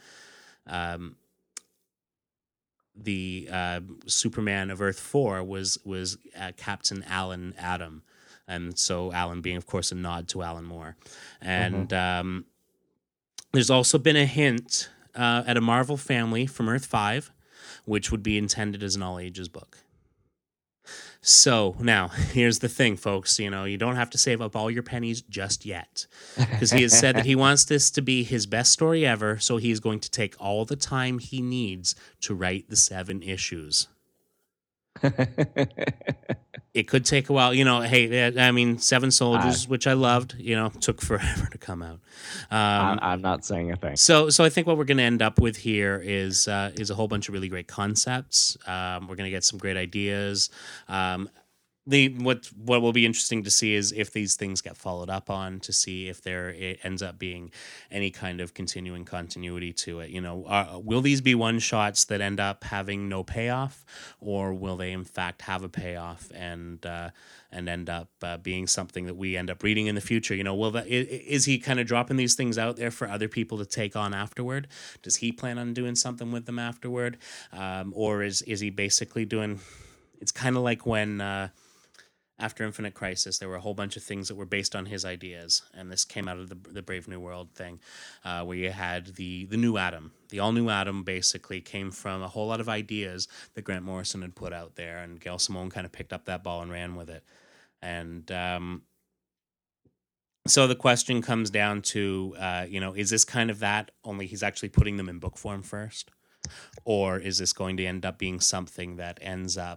Superman of Earth 4 was Captain Alan Adam. And so Alan being, of course, a nod to Alan Moore. And there's also been a hint at a Marvel family from Earth 5, which would be intended as an all-ages book. So now, here's the thing, folks. You don't have to save up all your pennies just yet. Because he has said that he wants this to be his best story ever, so he is going to take all the time he needs to write the 7 issues. It could take a while, hey, I mean, 7 Soldiers, which I loved, took forever to come out. I'm not saying a thing. So I think what we're going to end up with here is a whole bunch of really great concepts. We're going to get some great ideas. what will be interesting to see is if these things get followed up on, to see if it ends up being any kind of continuing continuity to it. Will these be one shots that end up having no payoff, or will they in fact have a payoff and end up being something that we end up reading in the future? Is he kind of dropping these things out there for other people to take on afterward? Does he plan on doing something with them afterward, or is he basically doing? It's kind of like when. After Infinite Crisis, there were a whole bunch of things that were based on his ideas, and this came out of the Brave New World thing, where you had the new Atom. The all-new Atom basically came from a whole lot of ideas that Grant Morrison had put out there, and Gail Simone kind of picked up that ball and ran with it. And so the question comes down to, is this kind of that, only he's actually putting them in book form first? Or is this going to end up being something that ends up...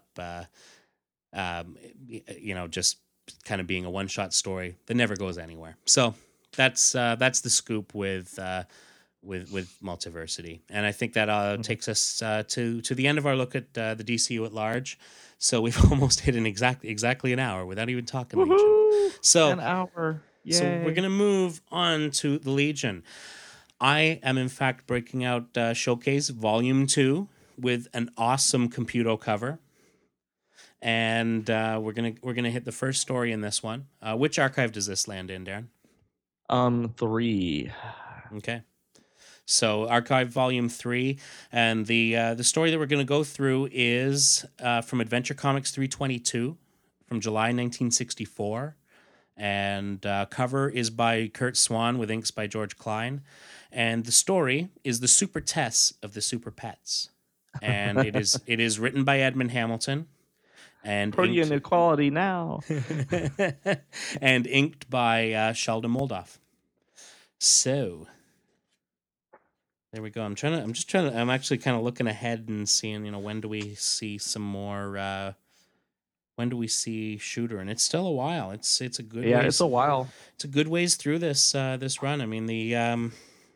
just kind of being a one-shot story that never goes anywhere. So that's the scoop with Multiversity, and I think that takes us to the end of our look at the DCU at large. So we've almost hit exactly an hour without even talking Legion. So an hour. Yay. So we're gonna move on to the Legion. I am in fact breaking out Showcase Volume 2 with an awesome Computo cover. And we're gonna hit the first story in this one. Which archive does this land in, Darren? 3. Okay. So Archive Volume 3, and the story that we're gonna go through is from Adventure Comics 322 from July 1964, and cover is by Kurt Swan with inks by George Klein, and the story is the Super Tess of the Super Pets, and it is written by Edmund Hamilton. And Protean equality now. And inked by Sheldon Moldoff. So there we go. I'm actually kind of looking ahead and seeing, when do we see some more? When do we see Shooter? And it's still a while. It's a good. Yeah, it's a while. It's a good ways through this run. I mean, the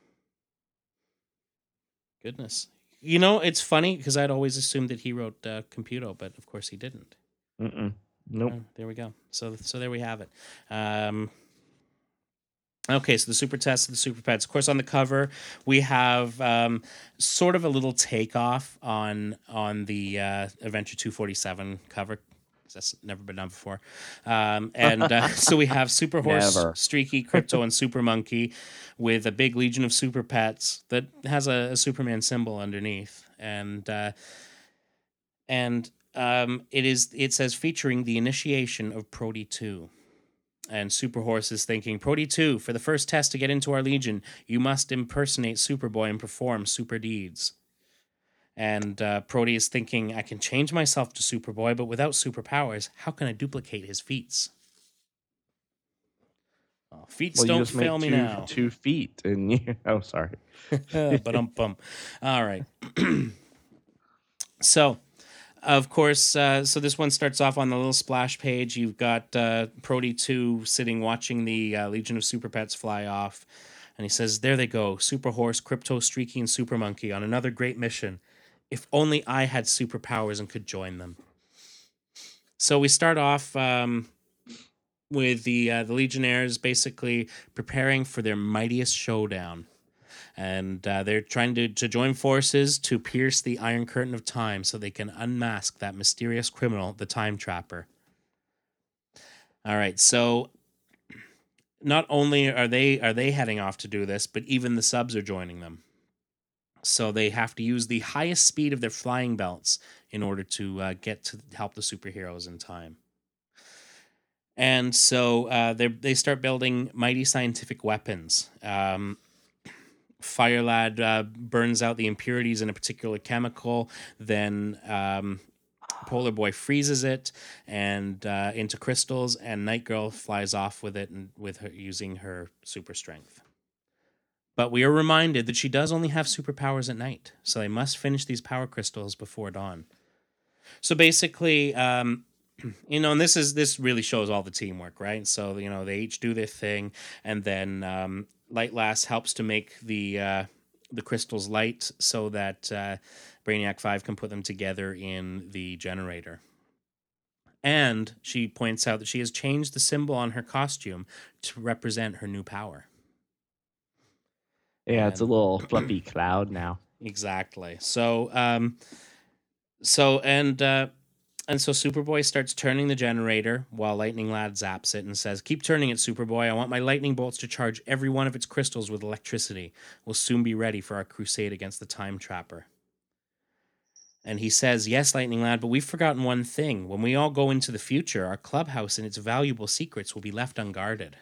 goodness. It's funny because I'd always assumed that he wrote Computo, but of course he didn't. Nope. There we go. So there we have it. Okay, so the Super Tess of the Super Pets. Of course, on the cover we have sort of a little takeoff on the Adventure 247 cover. That's never been done before. So we have Super Horse, Streaky, Crypto, and Super Monkey with a big legion of Super Pets that has a Superman symbol underneath. It says featuring the initiation of Prody 2. And Super Horse is thinking, Prody 2, for the first test to get into our legion, you must impersonate Superboy and perform super deeds. And Prody is thinking, I can change myself to Superboy, but without superpowers, how can I duplicate his feats? Oh, feats don't fail me now. 2 feet, and sorry. Ba-dum-bum. All right. So, of course, so this one starts off on the little splash page. You've got Prody 2 sitting watching the Legion of Super Pets fly off. And he says, there they go, Super Horse, Crypto, Streaky, and Super Monkey on another great mission. If only I had superpowers and could join them. So we start off with the Legionnaires basically preparing for their mightiest showdown. And they're trying to join forces to pierce the Iron Curtain of Time so they can unmask that mysterious criminal, the Time Trapper. All right, so not only are they heading off to do this, but even the subs are joining them. So they have to use the highest speed of their flying belts in order to get to help the superheroes in time. And so they start building mighty scientific weapons. Firelad burns out the impurities in a particular chemical, then Polar Boy freezes it and into crystals, and Night Girl flies off with it and with her using her super strength. But we are reminded that she does only have superpowers at night, so they must finish these power crystals before dawn. So basically, and this really shows all the teamwork, right? So they each do their thing, and then Light Lass helps to make the crystals light so that Brainiac 5 can put them together in the generator. And she points out that she has changed the symbol on her costume to represent her new power. Yeah, it's a little fluffy cloud now. Exactly. So Superboy starts turning the generator while Lightning Lad zaps it and says, "Keep turning it, Superboy. I want my lightning bolts to charge every one of its crystals with electricity. We'll soon be ready for our crusade against the Time Trapper." And he says, "Yes, Lightning Lad, but we've forgotten one thing. When we all go into the future, our clubhouse and its valuable secrets will be left unguarded."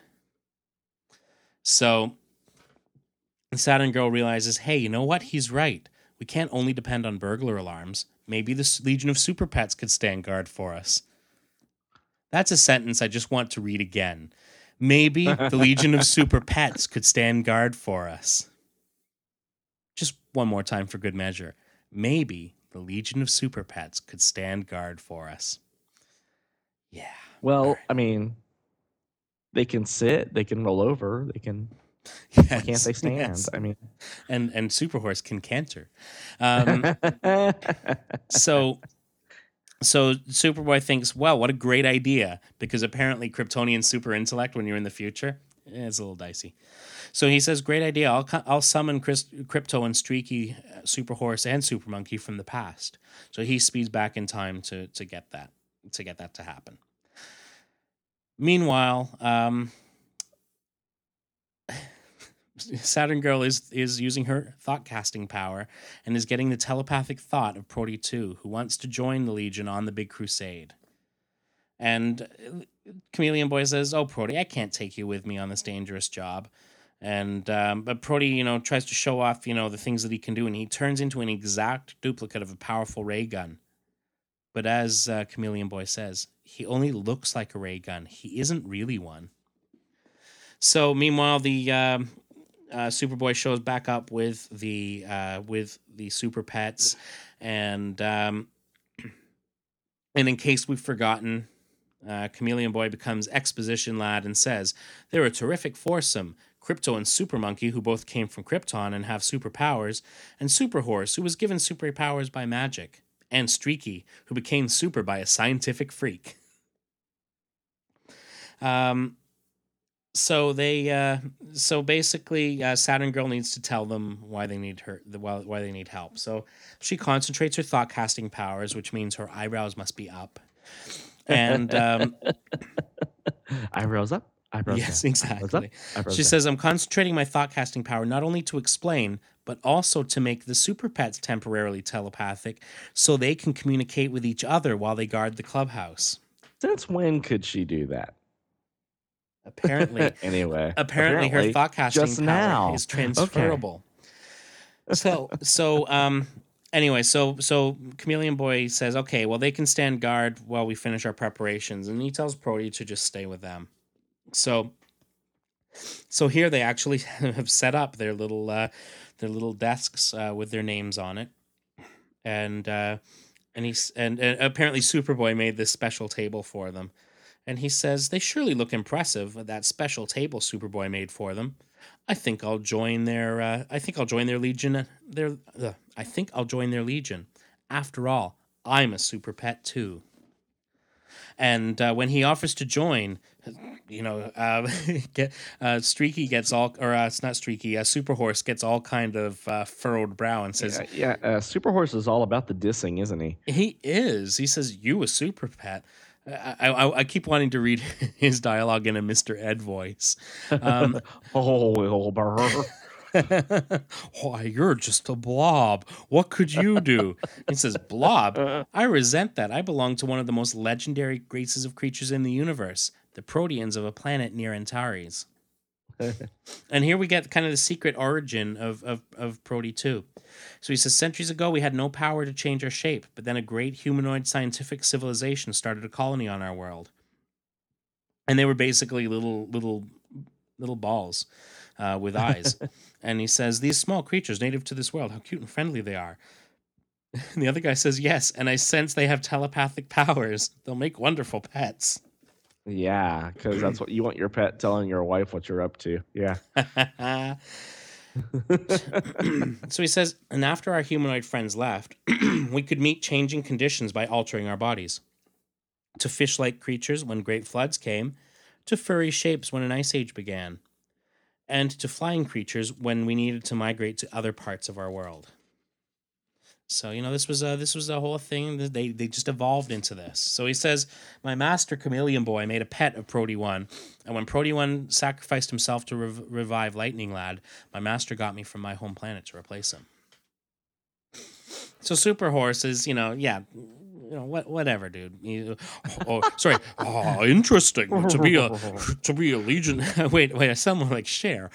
So Saturn Girl realizes, hey, you know what? He's right. We can't only depend on burglar alarms. Maybe the Legion of Super Pets could stand guard for us. That's a sentence I just want to read again. Maybe the Legion of Super Pets could stand guard for us. Just one more time for good measure. Maybe the Legion of Super Pets could stand guard for us. Yeah. Well, right. I mean, they can sit, they can roll over, they can... Yes, why can't they stand? Yes. I mean, and Superhorse can canter. So Superboy thinks, well, what a great idea, because apparently Kryptonian super intellect when you're in the future, it's a little dicey. So he says, great idea. I'll summon Krypto and Streaky, Superhorse, and Super Monkey from the past. So he speeds back in time to get that to happen. Meanwhile, Saturn Girl is using her thought casting power and is getting the telepathic thought of Prody 2, who wants to join the Legion on the big crusade. And Chameleon Boy says, "Oh, Prody, I can't take you with me on this dangerous job." And but Prody, tries to show off, the things that he can do, and he turns into an exact duplicate of a powerful ray gun. But as Chameleon Boy says, he only looks like a ray gun. He isn't really one. So meanwhile, the Superboy shows back up with the Super Pets, and in case we've forgotten, Chameleon Boy becomes Exposition Lad and says, "They're a terrific foursome. Krypto and Super Monkey, who both came from Krypton and have superpowers, and Superhorse, who was given superpowers by magic, and Streaky, who became super by a scientific freak." So basically, Saturn Girl needs to tell them why they need why they need help. So she concentrates her thought casting powers, which means her eyebrows must be up. And eyebrows up, eyebrows yes, down. Exactly. Eyebrows up, eyebrows she down. says, "I'm concentrating my thought casting power not only to explain, but also to make the Super Pets temporarily telepathic, so they can communicate with each other while they guard the clubhouse." Since when could she do that? Apparently, apparently her thought casting power is transferable. Okay. So Chameleon Boy says, "Okay, well, they can stand guard while we finish our preparations," and he tells Prody to just stay with them. So here they actually have set up their little desks with their names on it, and apparently Superboy made this special table for them. And he says, "They surely look impressive, that special table Superboy made for them. I think I'll join their legion. I think I'll join their legion. After all, I'm a super pet too." And when he offers to join, Streaky gets all, or it's not Streaky, Superhorse gets all kind of furrowed brow and says, Superhorse is all about the dissing, isn't he? He is. He says, "You a super pet." I keep wanting to read his dialogue in a Mr. Ed voice. "Why, you're just a blob. What could you do?" He says, "Blob? I resent that. I belong to one of the most legendary races of creatures in the universe, the Proteans of a planet near Antares." And here we get kind of the secret origin of Prody 2. So he says, "Centuries ago, we had no power to change our shape, but then a great humanoid scientific civilization started a colony on our world. And they were basically little balls with eyes." And he says, "These small creatures native to this world, how cute and friendly they are." And the other guy says, "Yes, and I sense they have telepathic powers. They'll make wonderful pets." Yeah, because that's what you want your pet telling your wife what you're up to. Yeah. So he says, "And after our humanoid friends left, we could meet changing conditions by altering our bodies. to fish-like creatures when great floods came, to furry shapes when an ice age began, and to flying creatures when we needed to migrate to other parts of our world. So, this was a whole thing that they just evolved into this. So he says, my master chameleon boy made a pet of Prody 1, and when Prody 1 sacrificed himself to revive Lightning Lad, my master got me from my home planet to replace him. So Super Horse is, whatever, dude. Sorry. Oh, interesting. To be a Legion. Wait. I sound more like Cher.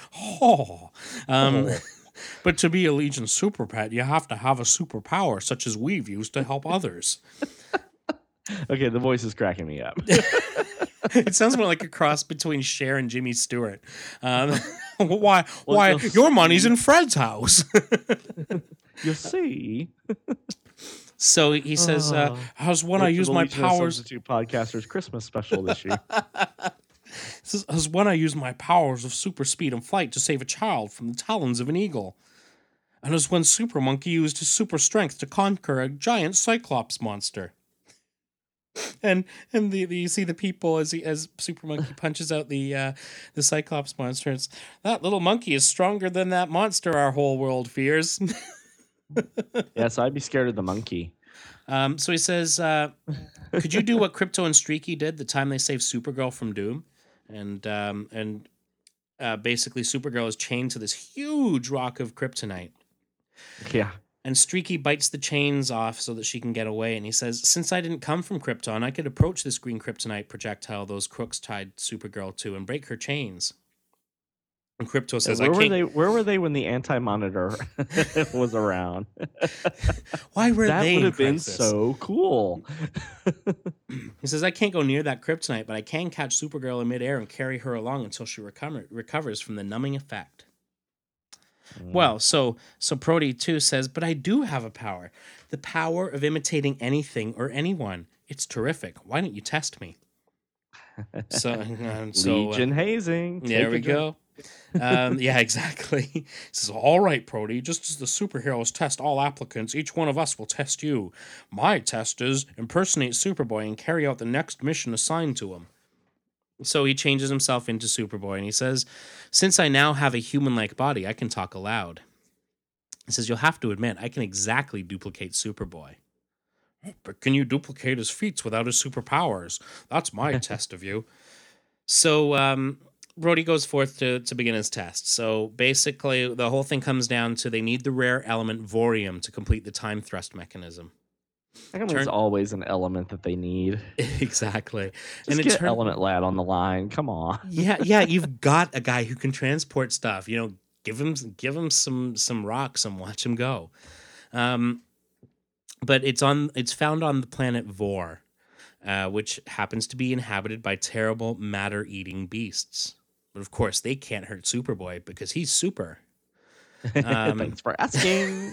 But to be a Legion super pet, you have to have a superpower such as we've used to help others. Okay, the voice is cracking me up. It sounds more like a cross between Cher and Jimmy Stewart. Why? Your money's in Fred's house. You see. So he says, "How's when I use my powers?" Substitute Podcasters Christmas special this year. As when I use my powers of super speed and flight to save a child from the talons of an eagle, and as when Super Monkey used his super strength to conquer a giant Cyclops monster. And you see the people as Super Monkey punches out the Cyclops monster. It's, that little monkey is stronger than that monster our whole world fears. Yeah, so I'd be scared of the monkey. So he says, could you do what Crypto and Streaky did the time they saved Supergirl from Doom? And basically Supergirl is chained to this huge rock of kryptonite. Yeah. And Streaky bites the chains off so that she can get away. And he says, since I didn't come from Krypton, I could approach this green kryptonite projectile those crooks tied Supergirl to and break her chains. And Crypto says, where were they when the Anti-Monitor was around? Why were that they? That would have been so cool. He says, I can't go near that kryptonite, but I can catch Supergirl in midair and carry her along until she recovers from the numbing effect. Well, so Prody 2 says, but I do have a power. The power of imitating anything or anyone. It's terrific. Why don't you test me? Legion hazing. There we go. Yeah, exactly. He says, all right, Prody, just as the superheroes test all applicants, each one of us will test you. My test is impersonate Superboy and carry out the next mission assigned to him. So he changes himself into Superboy, and he says, since I now have a human-like body, I can talk aloud. He says, you'll have to admit, I can exactly duplicate Superboy. But can you duplicate his feats without his superpowers? That's my test of you. So, Brody goes forth to begin his test. So basically, the whole thing comes down to they need the rare element Vorium to complete the time thrust mechanism. I think there's always an element that they need. Exactly. Just get Element Lad on the line. Come on. Yeah. You've got a guy who can transport stuff. Give him some rocks and watch him go. But it's found on the planet Vor, which happens to be inhabited by terrible matter-eating beasts. But of course, they can't hurt Superboy because he's super. Thanks for asking.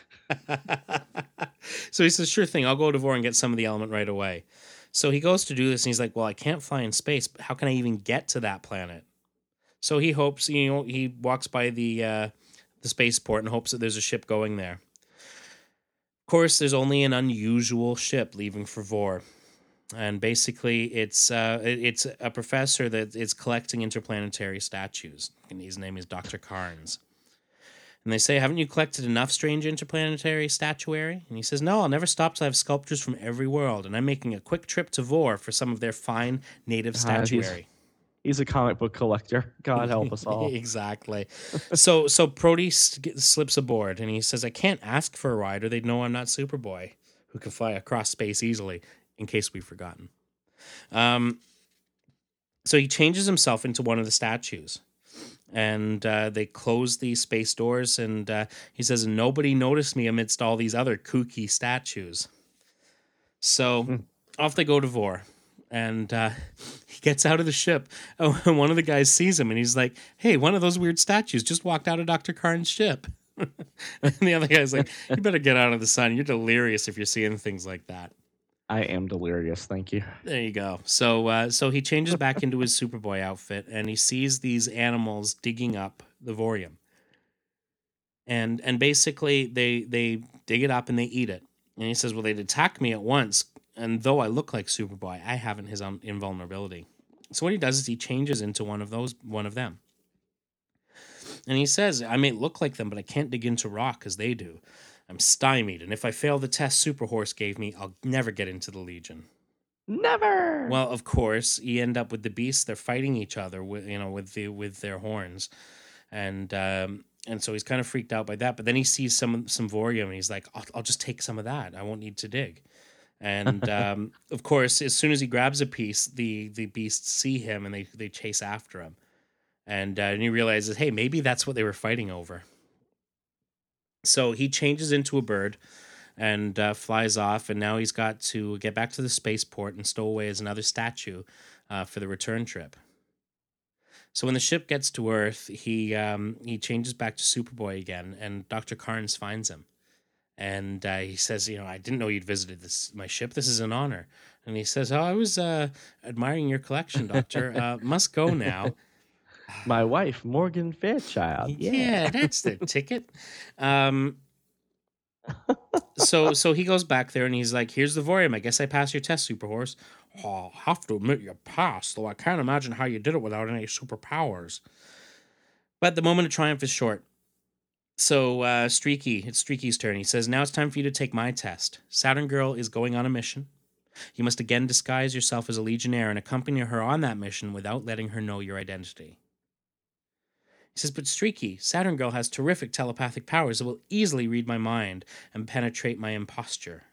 So he says, sure thing, I'll go to Vor and get some of the element right away. So he goes to do this, and he's like, well, I can't fly in space, but how can I even get to that planet? So he hopes, he walks by the spaceport and hopes that there's a ship going there. Of course, there's only an unusual ship leaving for Vor. And basically, it's a professor that is collecting interplanetary statues, and his name is Dr. Carnes. And they say, haven't you collected enough strange interplanetary statuary? And he says, no, I'll never stop till I have sculptures from every world, and I'm making a quick trip to Vor for some of their fine native statuary. He's a comic book collector. God help us all. Exactly. So Prody slips aboard, and he says, I can't ask for a ride, or they'd know I'm not Superboy, who can fly across space easily, in case we've forgotten. So he changes himself into one of the statues. And they close the space doors, and he says, nobody noticed me amidst all these other kooky statues. So off they go to Vor, and he gets out of the ship. Oh, and one of the guys sees him, and he's like, hey, one of those weird statues just walked out of Dr. Carnes' ship. And the other guy's like, you better get out of the sun. You're delirious if you're seeing things like that. I am delirious, thank you. There you go. So he changes back into his Superboy outfit, and he sees these animals digging up the Vorium. And basically they dig it up and they eat it. And he says, well, they'd attack me at once and though I look like Superboy, I haven't his invulnerability. So what he does is he changes into one of them. And he says, I may look like them, but I can't dig into rock as they do. I'm stymied, and if I fail the test Super Horse gave me, I'll never get into the Legion. Never. Well, of course, you end up with the beasts. They're fighting each other with their horns, and so he's kind of freaked out by that. But then he sees some Vorium, and he's like, I'll just take some of that. I won't need to dig. And of course, as soon as he grabs a piece, the beasts see him and they chase after him. And he realizes, hey, maybe that's what they were fighting over. So he changes into a bird and flies off, and now he's got to get back to the spaceport and stow away as another statue for the return trip. So when the ship gets to Earth, he changes back to Superboy again, and Dr. Carnes finds him. And he says, I didn't know you'd visited my ship. This is an honor. And he says, I was admiring your collection, Doctor. Must go now. My wife, Morgan Fairchild. Yeah, that's the ticket. So he goes back there and he's like, here's the Vorium. I guess I passed your test, Super Horse. Oh, I'll have to admit you passed, though I can't imagine how you did it without any superpowers. But the moment of triumph is short. So it's Streaky's turn. He says, now it's time for you to take my test. Saturn Girl is going on a mission. You must again disguise yourself as a Legionnaire and accompany her on that mission without letting her know your identity. He says, but Streaky, Saturn Girl has terrific telepathic powers that will easily read my mind and penetrate my imposture.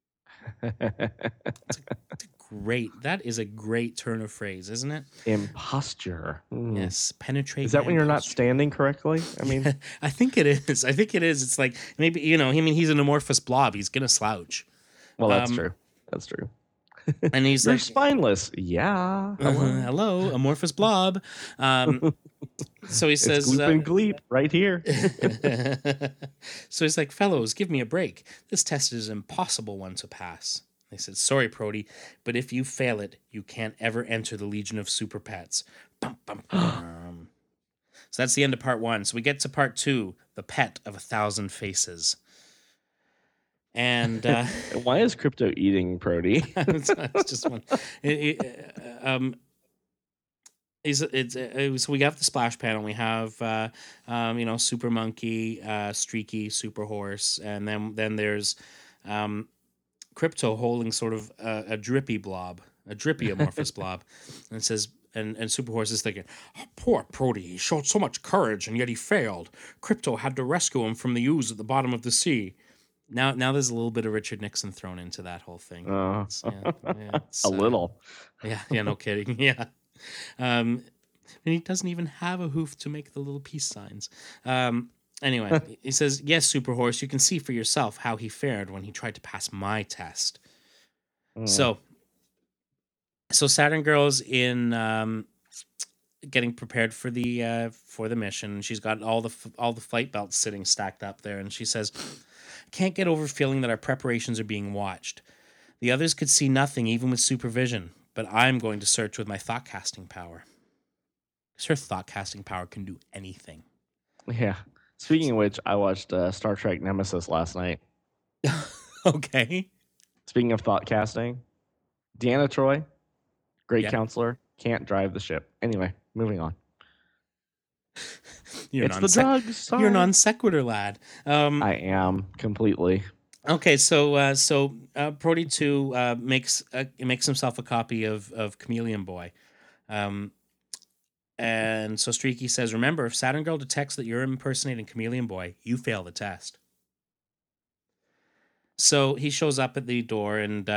That is a great turn of phrase, isn't it? Imposture. Yes, penetrate. Is that when you're not standing correctly? I mean, I think it is. It's like maybe, he's an amorphous blob. He's going to slouch. Well, that's true. That's true. And he's You're like, spineless. Yeah. Hello, amorphous blob. So he says, Gloop and Gleep right here. So he's like, fellows, give me a break. This test is an impossible one to pass. They said, sorry, Prody, but if you fail it, you can't ever enter the Legion of Super Pets. Bum, bum, bum. So that's the end of part 1. So we get to part 2, the pet of 1,000 faces. And why is Crypto eating Prody? it's just one. So we have the splash panel. We have Super Monkey, Streaky, Super Horse, and then there's Crypto holding sort of a drippy amorphous blob, and it says. And Super Horse is thinking, oh, poor Prody, he showed so much courage, and yet he failed. Crypto had to rescue him from the ooze at the bottom of the sea. Now there's a little bit of Richard Nixon thrown into that whole thing. A little. Yeah, no kidding. Yeah. And he doesn't even have a hoof to make the little peace signs. Anyway, he says, yes, Super Horse, you can see for yourself how he fared when he tried to pass my test. So Saturn Girl's in getting prepared for the mission. She's got all the flight belts sitting stacked up there, and she says, can't get over feeling that our preparations are being watched. The others could see nothing, even with supervision, but I'm going to search with my thought-casting power. Because her thought-casting power can do anything. Yeah. Speaking of which, I watched Star Trek Nemesis last night. Okay. Speaking of thought-casting, Deanna Troi, great counselor, can't drive the ship. Anyway, moving on. It's the drugs. Sorry. You're non sequitur, lad. I am completely. Okay, so Prody 2 makes himself a copy of Chameleon Boy, and so Streaky says, "Remember, if Saturn Girl detects that you're impersonating Chameleon Boy, you fail the test." So he shows up at the door, and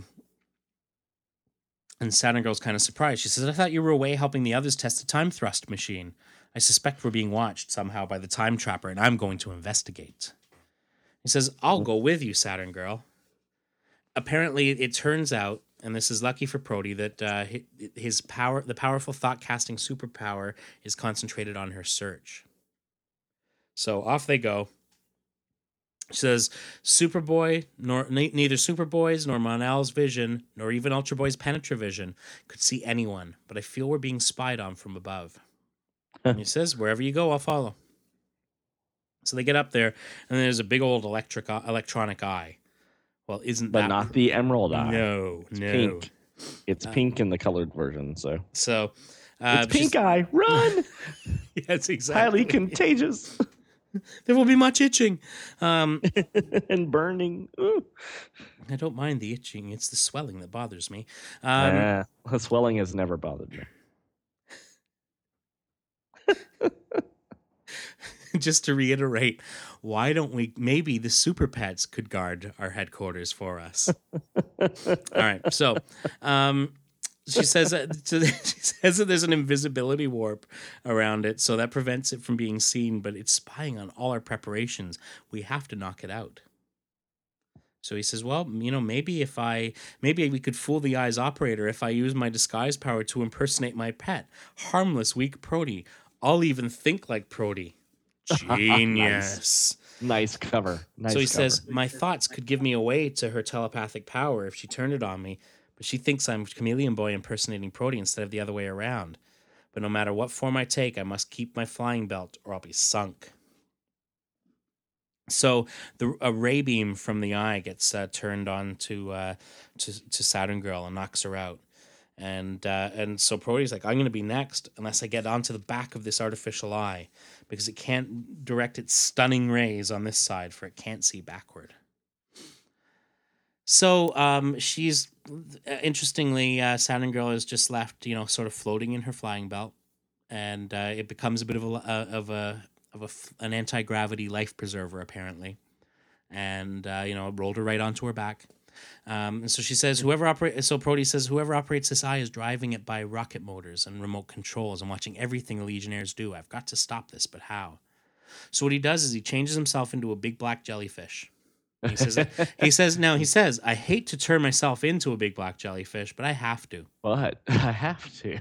Saturn Girl's kind of surprised. She says, "I thought you were away helping the others test the time thrust machine. I suspect we're being watched somehow by the time trapper, and I'm going to investigate." He says, "I'll go with you, Saturn Girl." Apparently, it turns out, and this is lucky for Prody, that the powerful thought-casting superpower is concentrated on her search. So off they go. She says, neither Superboy's nor Mon-El's vision, nor even Ultra Boy's penetravision could see anyone, but I feel we're being spied on from above. And he says, wherever you go, I'll follow. So they get up there, and there's a big old electronic eye Well, isn't but that... not the emerald eye. No, It's no. pink. It's pink in the colored version. So it's pink eye. Run! Yes, exactly. Highly contagious. There will be much itching. And burning. Ooh. I don't mind the itching. It's the swelling that bothers me. The swelling has never bothered me. Just to reiterate, why don't we... Maybe the Super Pets could guard our headquarters for us. All right. So she says that there's an invisibility warp around it, so that prevents it from being seen, but it's spying on all our preparations. We have to knock it out. So he says, well, maybe we could fool the eye's operator if I use my disguise power to impersonate my pet. Harmless, weak Prody. I'll even think like Prody. Genius. Nice cover. So he says, my thoughts could give me away to her telepathic power if she turned it on me, but she thinks I'm Chameleon Boy impersonating Prody instead of the other way around. But no matter what form I take, I must keep my flying belt or I'll be sunk. So a ray beam from the eye gets turned on to Saturn Girl and knocks her out. And so Proteus like, I'm going to be next unless I get onto the back of this artificial eye, because it can't direct its stunning rays on this side, for it can't see backward. So she's interestingly, Saturn Girl is just left, sort of floating in her flying belt, and it becomes a bit of an anti-gravity life preserver apparently, and it rolled her right onto her back. And so she says, Prody says, whoever operates this eye is driving it by rocket motors and remote controls and watching everything the Legionnaires do. I've got to stop this, but how? So what he does is he changes himself into a big black jellyfish. He says, I hate to turn myself into a big black jellyfish, but I have to. But I have to.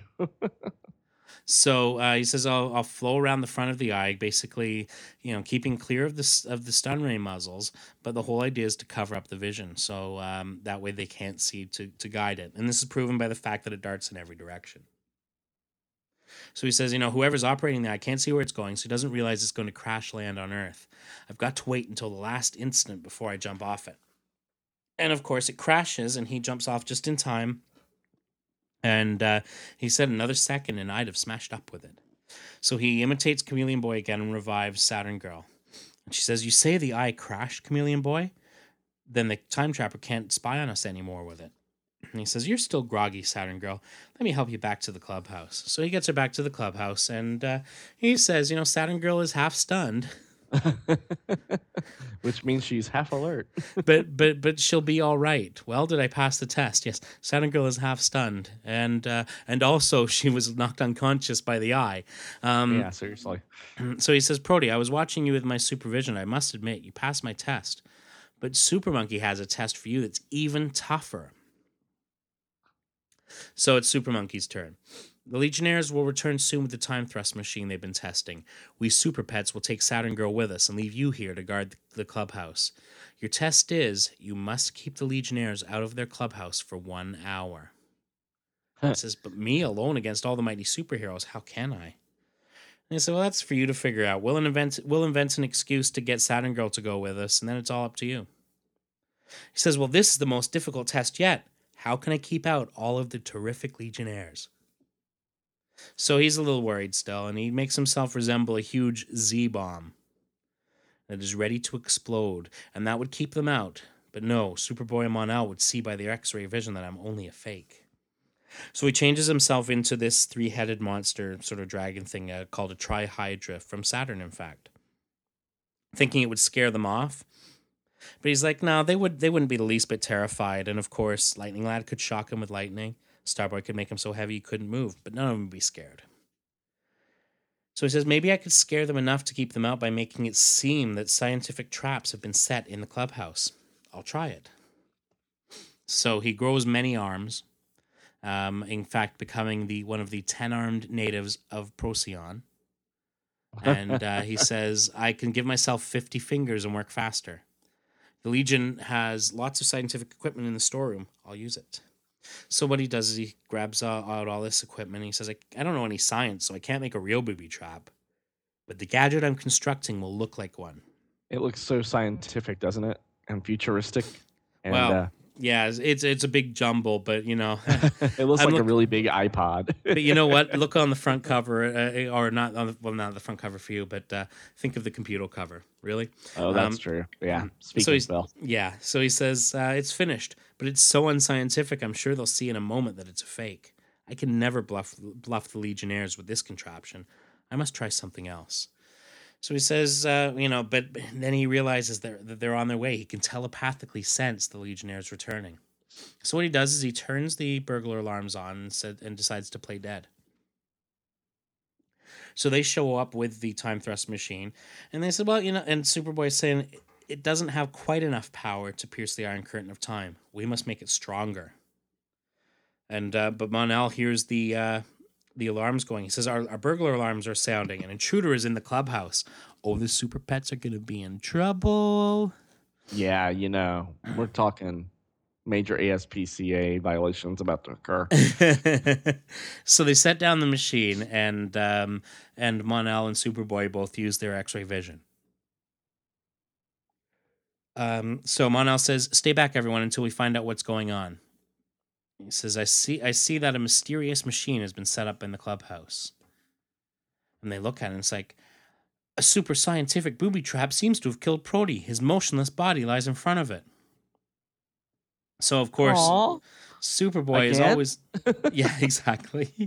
So he says, I'll flow around the front of the eye, basically, keeping clear of the stun ray muzzles. But the whole idea is to cover up the vision, so that way they can't see to guide it. And this is proven by the fact that it darts in every direction. So he says, whoever's operating the eye can't see where it's going, so he doesn't realize it's going to crash land on Earth. I've got to wait until the last instant before I jump off it. And of course, it crashes, and he jumps off just in time. And he said another second and I'd have smashed up with it. So he imitates Chameleon Boy again and revives Saturn Girl. And she says, you say the eye crashed, Chameleon Boy? Then the time trapper can't spy on us anymore with it. And he says, you're still groggy, Saturn Girl. Let me help you back to the clubhouse. So he gets her back to the clubhouse, and he says, Saturn Girl is half stunned. Which means she's half alert. but she'll be all right. Well, did I pass the test? Yes. Saturn Girl is half stunned, and also she was knocked unconscious by the eye. Yeah, seriously. So he says, Prody, I was watching you with my supervision. I must admit, you passed my test. But Super Monkey has a test for you that's even tougher. So it's Super Monkey's turn. The Legionnaires will return soon with the time thrust machine they've been testing. We Super Pets will take Saturn Girl with us and leave you here to guard the clubhouse. Your test is, you must keep the Legionnaires out of their clubhouse for 1 hour. He says, but me alone against all the mighty superheroes, how can I? And he said, well, that's for you to figure out. We'll invent an excuse to get Saturn Girl to go with us, and then it's all up to you. He says, well, this is the most difficult test yet. How can I keep out all of the terrific Legionnaires? So he's a little worried still, and he makes himself resemble a huge Z-bomb that is ready to explode, and that would keep them out. But no, Superboy and Mon-El would see by their X-ray vision that I'm only a fake. So he changes himself into this 3-headed monster, sort of dragon thing called a Trihydra from Saturn, in fact, thinking it would scare them off. But he's like, no, they wouldn't be the least bit terrified. And of course, Lightning Lad could shock him with lightning. Starboy could make him so heavy he couldn't move, but none of them would be scared. So he says, maybe I could scare them enough to keep them out by making it seem that scientific traps have been set in the clubhouse. I'll try it. So he grows many arms, in fact, becoming one of the 10-armed natives of Procyon. And he says, I can give myself 50 fingers and work faster. The Legion has lots of scientific equipment in the storeroom. I'll use it. So what he does is he grabs out all this equipment. And he says, I don't know any science, so I can't make a real booby trap. But the gadget I'm constructing will look like one. It looks so scientific, doesn't it? And futuristic. And, well, yeah, it's a big jumble, but it looks like a really big iPod. But you know what? Look on the front cover, or not on not the front cover for you, but think of the computer cover. Really? Oh, that's true. Yeah. Speaking of Bill. Yeah. So he says it's finished, but it's so unscientific. I'm sure they'll see in a moment that it's a fake. I can never bluff the Legionnaires with this contraption. I must try something else. So he says, but then he realizes that they're on their way. He can telepathically sense the Legionnaires returning. So what he does is he turns the burglar alarms on and decides to play dead. So they show up with the time thrust machine, and they said, well, and Superboy's saying it doesn't have quite enough power to pierce the Iron Curtain of Time. We must make it stronger. And but Mon-El hears the alarms going. He says, our burglar alarms are sounding. An intruder is in the clubhouse. Oh, the super pets are going to be in trouble. Yeah, we're talking major ASPCA violations about to occur. So they set down the machine, and Mon-El and Superboy both use their X-ray vision. So Mon-El says, stay back, everyone, until we find out what's going on. He says, I see that a mysterious machine has been set up in the clubhouse. And they look at it, and it's like, a super scientific booby trap seems to have killed Prody. His motionless body lies in front of it. So, of course, Aww. Superboy is always... Yeah, exactly.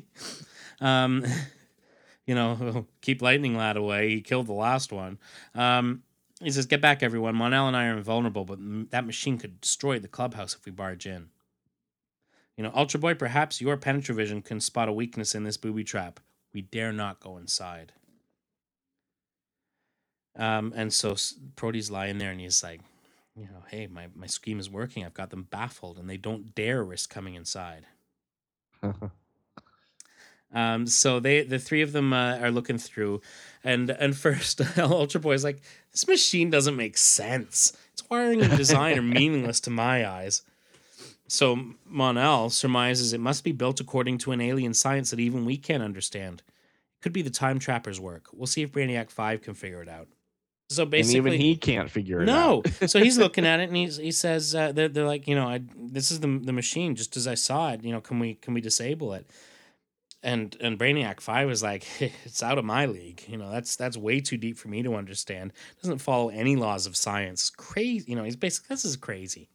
Keep Lightning Lad away. He killed the last one. He says, get back, everyone. Mon-El and I are invulnerable, but that machine could destroy the clubhouse if we barge in. Ultra Boy, perhaps your Penetravision can spot a weakness in this booby trap. We dare not go inside. And so Prody's lying there, and he's like, hey, my scheme is working. I've got them baffled, and they don't dare risk coming inside. So the three of them are looking through, and first Ultra Boy's like, this machine doesn't make sense. Its wiring and design are meaningless to my eyes. So Mon-El surmises it must be built according to an alien science that even we can't understand. It could be the Time Trapper's work. We'll see if Brainiac 5 can figure it out. So basically, and even he can't figure it out. No. So he's looking at it, and he says, they're like, this is the machine just as I saw it. Can we disable it? And Brainiac 5 is like, it's out of my league. That's way too deep for me to understand. It doesn't follow any laws of science. It's crazy. He's basically, this is crazy.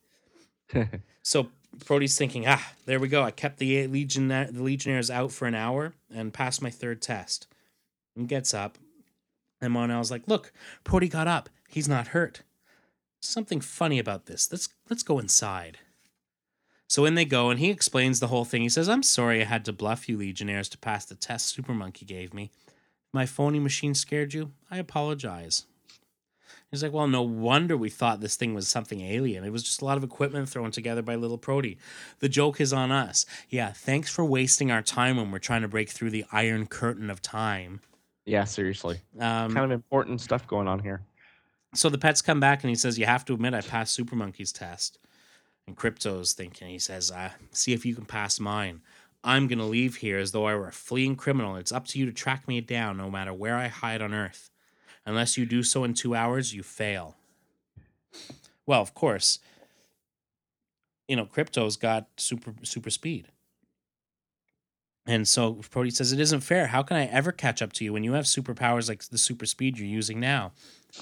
So Prody's thinking, there we go. I kept the Legionnaires out for an hour and passed my third test. And gets up. And Mon-El's like, look, Prody got up. He's not hurt. Something funny about this. Let's go inside. So in they go, and he explains the whole thing. He says, I'm sorry I had to bluff you Legionnaires to pass the test Super Monkey gave me. If my phony machine scared you, I apologize. He's like, well, no wonder we thought this thing was something alien. It was just a lot of equipment thrown together by little Prody. The joke is on us. Yeah, thanks for wasting our time when we're trying to break through the Iron Curtain of Time. Yeah, seriously. Kind of important stuff going on here. So the pets come back, and he says, you have to admit I passed Super Monkey's test. And Crypto's thinking, he says, see if you can pass mine. I'm going to leave here as though I were a fleeing criminal. It's up to you to track me down no matter where I hide on Earth. Unless you do so in 2 hours, you fail. Well, of course, Crypto's got super speed. And so Prody says, it isn't fair. How can I ever catch up to you when you have superpowers like the super speed you're using now?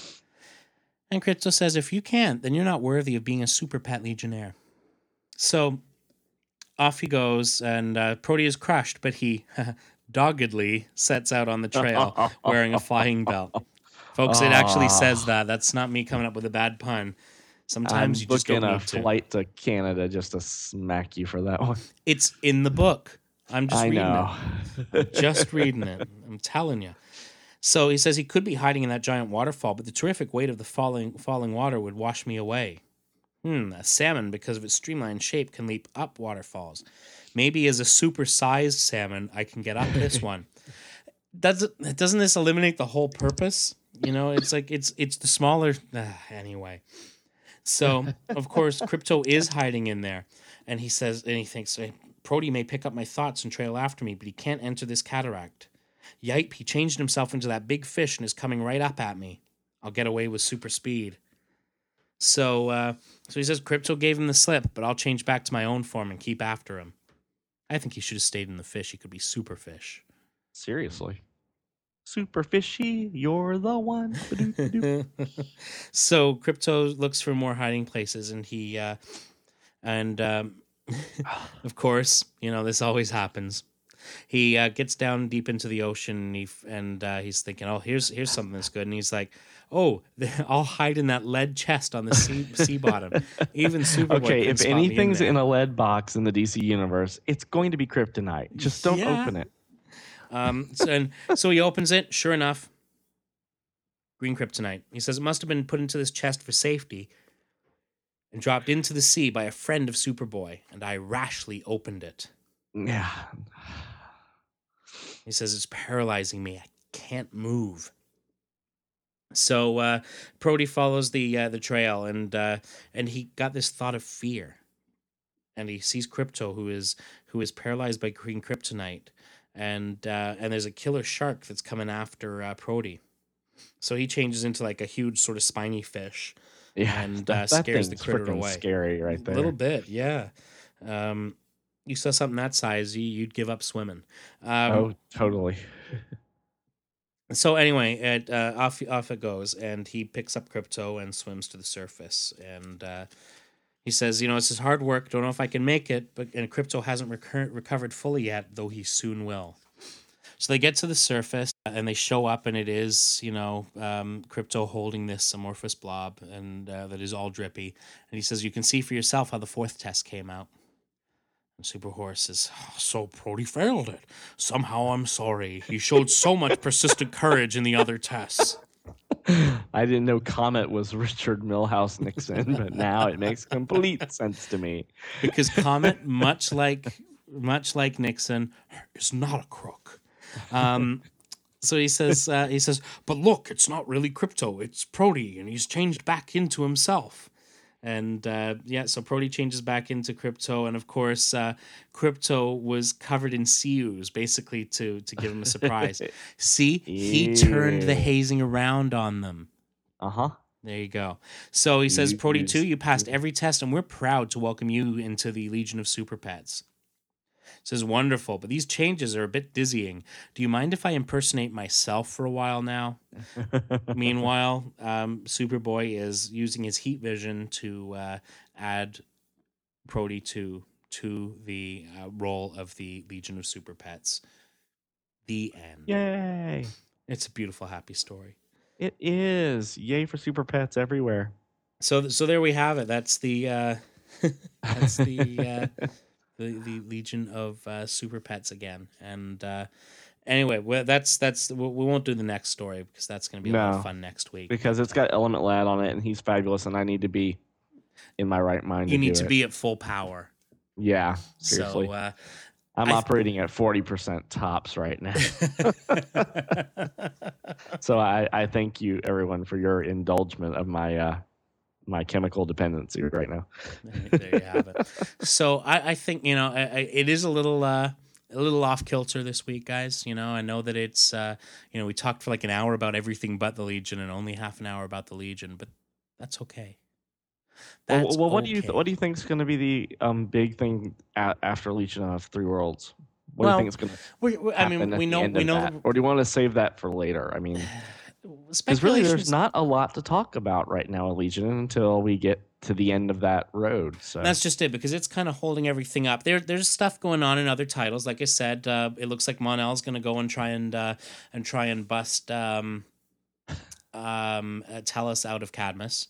And Crypto says, if you can't, then you're not worthy of being a super pet Legionnaire. So off he goes, and Prody is crushed, but he doggedly sets out on the trail wearing a flying belt. Folks, it actually says that. That's not me coming up with a bad pun. Sometimes you just don't need to. I'm booking a flight to Canada just to smack you for that one. It's in the book. I'm just reading know. it. I'm just reading it. I'm telling you. So he says he could be hiding in that giant waterfall, but the terrific weight of the falling water would wash me away. A salmon, because of its streamlined shape, can leap up waterfalls. Maybe as a super-sized salmon, I can get up this one. Doesn't this eliminate the whole purpose? It's like it's the smaller anyway. So of course Crypto is hiding in there, and he thinks Prody may pick up my thoughts and trail after me, but he can't enter this cataract. Yipe, he changed himself into that big fish and is coming right up at me. I'll get away with super speed. So he says Crypto gave him the slip, but I'll change back to my own form and keep after him. I think he should have stayed in the fish. He could be super fish. Seriously. Super fishy, you're the one. So Crypto looks for more hiding places, and of course, this always happens. He gets down deep into the ocean, and he's thinking, "Oh, here's something that's good." And he's like, "Oh, I'll hide in that lead chest on the sea bottom." Even Superboy. Okay, if anything's in a lead box in the DC universe, it's going to be kryptonite. Just don't open it. So he opens it. Sure enough, green kryptonite. He says it must have been put into this chest for safety and dropped into the sea by a friend of Superboy, and I rashly opened it. Yeah. He says it's paralyzing me. I can't move. So Brody follows the trail, and he got this thought of fear, and he sees Crypto, who is paralyzed by green kryptonite, and there's a killer shark that's coming after Brody. So he changes into like a huge sort of spiny fish, and scares the critter away. Scary, right there. A little bit, yeah. You saw something that size, you'd give up swimming. Oh, totally. So anyway, off it goes, and he picks up Crypto and swims to the surface. And he says, "This is hard work. Don't know if I can make it." And Crypto hasn't recovered fully yet, though he soon will. So they get to the surface, and they show up, and it is, Crypto holding this amorphous blob, and that is all drippy. And he says, "You can see for yourself how the fourth test came out." And Super Horse says, "So Brody failed it. Somehow I'm sorry. He showed so much persistent courage in the other tests." I didn't know Comet was Richard Milhouse Nixon, but now it makes complete sense to me. Because Comet, much like Nixon, is not a crook. So he says, "But look, it's not really Crypto. It's Brody, and he's changed back into himself." And so Brody changes back into Crypto, and of course, Crypto was covered in sea ooze, basically to give him a surprise. See, he turned the hazing around on them. There you go. So he says, "Brody 2, you passed every test, and we're proud to welcome you into the Legion of Super Pets." Says, "Wonderful, but these changes are a bit dizzying. Do you mind if I impersonate myself for a while now?" Meanwhile, Superboy is using his heat vision to add Brody to the role of the Legion of Super Pets. The end. Yay! It's a beautiful, happy story. It is. Yay for Super Pets everywhere. So there we have it. That's the the Legion of Super Pets again. And anyway, we won't do the next story because that's going to be a lot of fun next week. Because it's got Element Lad on it, and he's fabulous, and I need to be in my right mind. You need to be at full power. Yeah, seriously. So I'm operating at 40% tops right now. So I thank you, everyone, for your indulgence of my chemical dependency right now. There you have it. So I think it is a little off kilter this week, guys. I know that it's we talked for like an hour about everything but the Legion and only half an hour about the Legion, but that's okay. Well, what do you think is going to be the big thing after Legion of Three Worlds? What do you think is going to happen? We know, or do you want to save that for later? I mean, because really, there's not a lot to talk about right now in Legion until we get to the end of that road. So that's just it, because it's kind of holding everything up. There's stuff going on in other titles. Like I said, it looks like Mon-El's going to go and try and bust Tellus out of Cadmus.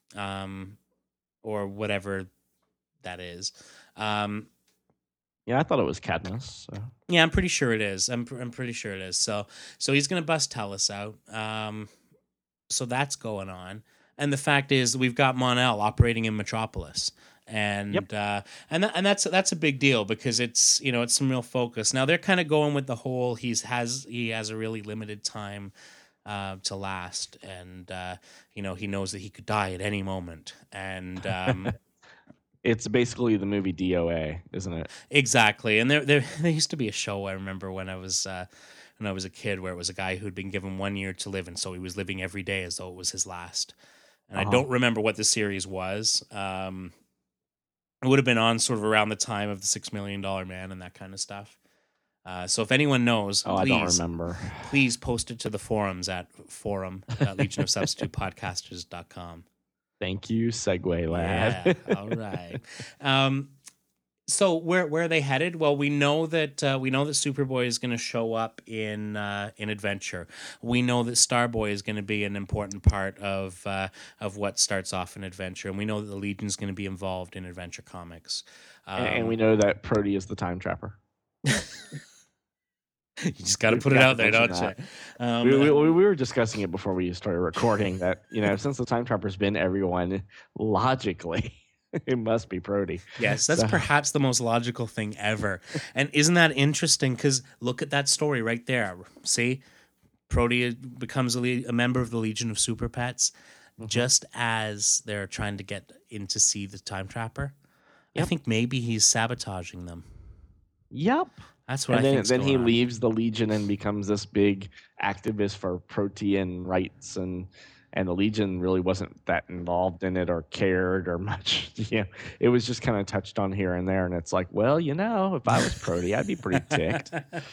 Or whatever that is. Yeah, I thought it was Cadmus. So. Yeah, I'm pretty sure it is. I'm pretty sure it is. So he's gonna bust Tellus out. So that's going on. And the fact is, we've got Mon-El operating in Metropolis, and that's a big deal because it's it's some real focus. Now they're kind of going with the whole he has a really limited time to last, and he knows that he could die at any moment, and it's basically the movie DOA, isn't it? Exactly. And there used to be a show I remember when I was a kid where it was a guy who'd been given 1 year to live, and so he was living every day as though it was his last. and I don't remember what the series was. It would have been on sort of around the time of the $6 Million Man and that kind of stuff. So if anyone knows, I don't remember. Please post it to the forums at forum.legionofsubstitutepodcasters.com. Thank you, segue lad. Yeah, all right. So where are they headed? Well, we know that Superboy is going to show up in Adventure. We know that Starboy is going to be an important part of what starts off in Adventure, and we know that the Legion is going to be involved in Adventure Comics. And we know that Prody is the Time Trapper. You just got to put it out there, don't you? We were discussing it before we started recording that, since the Time Trapper's been everyone, logically, it must be Prody. Yes, that's perhaps the most logical thing ever. And isn't that interesting? Because look at that story right there. See? Prody becomes a member of the Legion of Super Pets just as they're trying to get in to see the Time Trapper. Yep. I think maybe he's sabotaging them. Yep. That's what I think. Then he leaves the Legion and becomes this big activist for Protean rights, and the Legion really wasn't that involved in it or cared or much. It was just kind of touched on here and there, and it's like, well, if I was Prody, I'd be pretty ticked.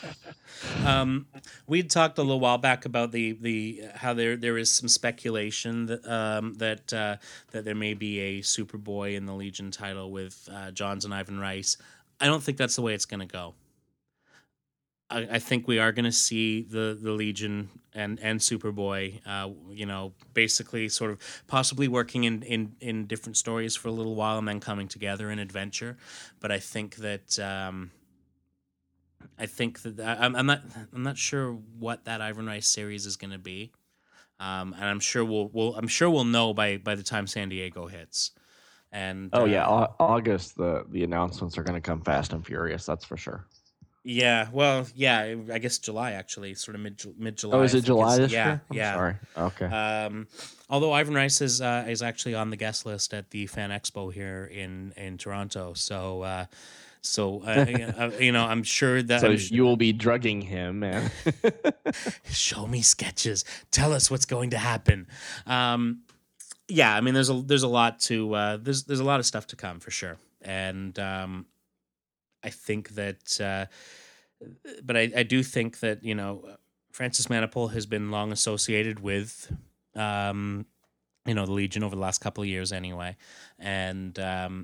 We'd talked a little while back about the how there is some speculation that there may be a Superboy in the Legion title with Johns and Ivan Rice. I don't think that's the way it's going to go. I think we are going to see the Legion and Superboy, basically sort of possibly working in different stories for a little while and then coming together in Adventure. But I think that I'm not sure what that Ivan Rice series is going to be, and I'm sure we'll know by the time San Diego hits. And August the announcements are going to come fast and furious. That's for sure. Yeah, well, yeah, I guess July actually, sort of mid July. Oh, is it July this year? Yeah. Sorry. Okay. Although Ivan Rice is actually on the guest list at the Fan Expo here in Toronto, so I'm sure that you will be drugging him, man. Show me sketches. Tell us what's going to happen. Yeah, I mean, there's a lot to there's a lot of stuff to come for sure, and I think that, but I do think that, Francis Manapul has been long associated with, the Legion over the last couple of years anyway. And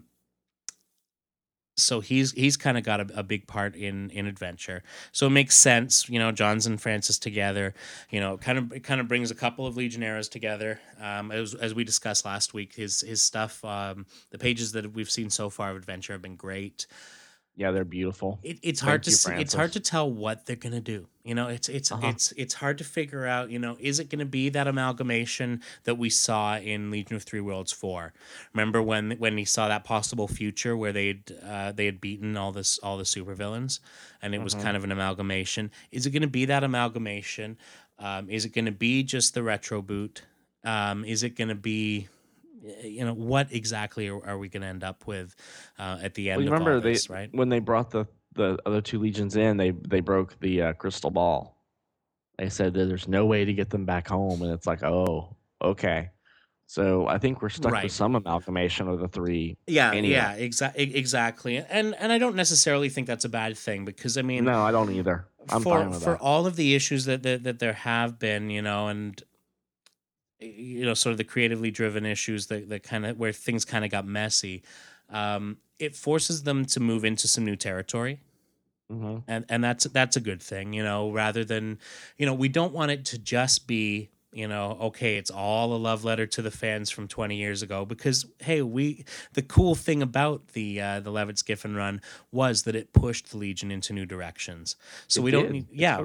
so he's kind of got a big part in Adventure. So it makes sense, Johns and Francis together, it kind of brings a couple of Legionnaires together. As we discussed last week, his stuff, the pages that we've seen so far of Adventure have been great. Yeah, they're beautiful. It's hard to tell what they're gonna do. It's hard to figure out. Is it gonna be that amalgamation that we saw in Legion of Three Worlds 4? Remember when he saw that possible future where they had beaten all the supervillains, and it was kind of an amalgamation. Is it gonna be that amalgamation? Is it gonna be just the retro boot? Is it gonna be what exactly are we going to end up with at the end of all this, right? When they brought the other two Legions in, they broke the crystal ball. They said that there's no way to get them back home, and it's like, oh, okay. So I think we're stuck with some amalgamation of the three. Yeah, anyway. Yeah, exactly. And I don't necessarily think that's a bad thing, because I mean, no, I don't either. I'm fine with that. For all of the issues that there have been, and sort of the creatively driven issues that kind of where things kind of got messy, it forces them to move into some new territory. And that's a good thing, rather than, we don't want it to just be, okay, it's all a love letter to the fans from 20 years ago, because, hey, the cool thing about the Levitz Giffen run was that it pushed the Legion into new directions. So we don't need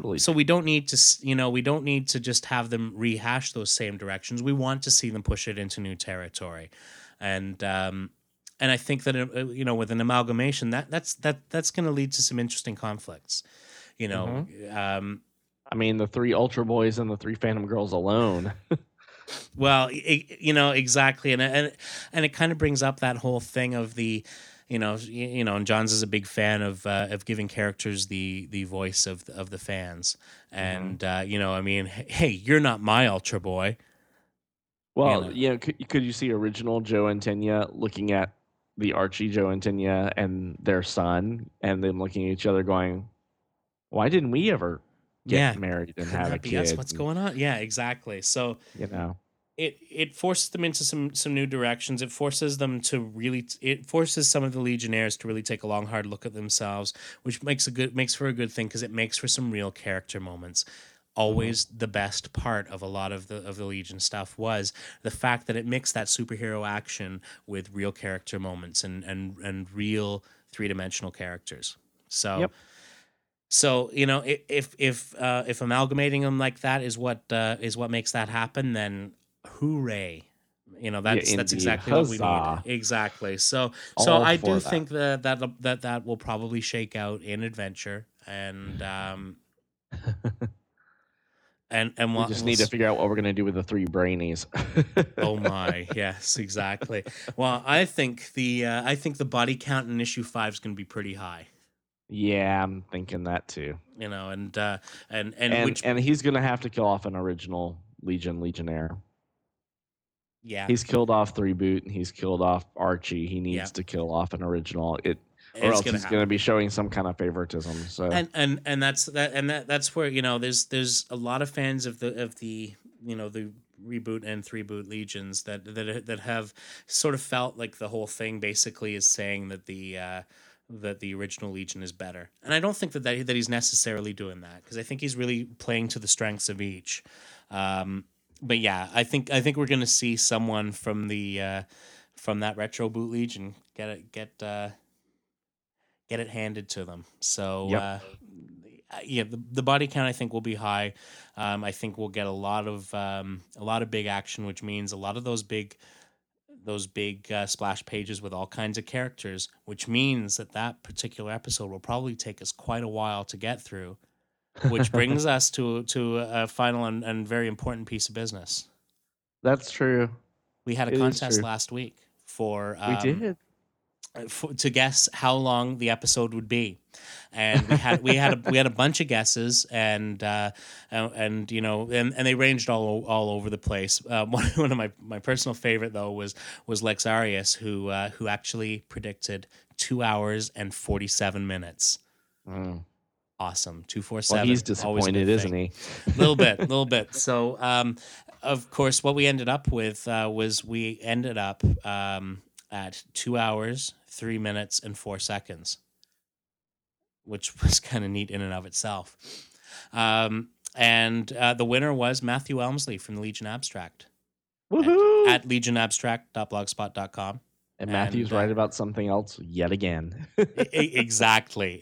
to just have them rehash those same directions. We want to see them push it into new territory. And I think that, with an amalgamation, that's going to lead to some interesting conflicts, I mean, the three Ultra Boys and the three Phantom Girls alone. Well, exactly, and it kind of brings up that whole thing of the, and Johns is a big fan of giving characters the voice of the fans, and I mean, hey, you're not my Ultra Boy. Well, could you see original Joe and Tanya looking at the Archie, Joe and Tanya, and their son, and them looking at each other going, why didn't we ever get married and couldn't have a that be kid? us? What's going on? Yeah, exactly. So it forces them into some new directions. It forces them to it forces some of the Legionnaires to really take a long, hard look at themselves, which makes for a good thing, because it makes for some real character moments. Always the best part of a lot of the Legion stuff was the fact that it mixed that superhero action with real character moments and real 3-dimensional characters. So So if amalgamating them like that is what makes that happen, then hooray! That's exactly what we need. Exactly. So I do think that will probably shake out in adventure, and we just need to figure out what we're gonna do with the 3 brainies. Oh my, yes, exactly. Well, I think the body count in issue 5 is going to be pretty high. Yeah, I'm thinking that too. And he's gonna have to kill off an original Legionnaire. Yeah, he's killed off 3-Boot and he's killed off Archie. He needs to kill off an original. Or else he's going to be showing some kind of favoritism. So and that's where there's a lot of fans of the the Reboot and 3-Boot Legions that have sort of felt like the whole thing basically is saying that the original Legion is better, and I don't think that he's necessarily doing that, because I think he's really playing to the strengths of each. But yeah, I think we're gonna see someone from that Retro Boot Legion get it handed to them. So the body count I think will be high. I think we'll get a lot of big action, which means a lot of those big splash pages with all kinds of characters, which means that particular episode will probably take us quite a while to get through, which brings us to a final and very important piece of business. That's true. We had a contest last week for we did. To guess how long the episode would be, and we had a bunch of guesses, and they ranged all over the place. One of my personal favorite though was Lex Arias, who actually predicted 2 hours and 47 minutes. Awesome. 247. Well, he's disappointed, isn't he? A little bit. So of course what we ended up with was at 2 hours, 3 minutes, and 4 seconds, which was kind of neat in and of itself. And the winner was Matthew Elmsley from the Legion Abstract. Woohoo! At legionabstract.blogspot.com. And Matthew's right about something else yet again. Exactly.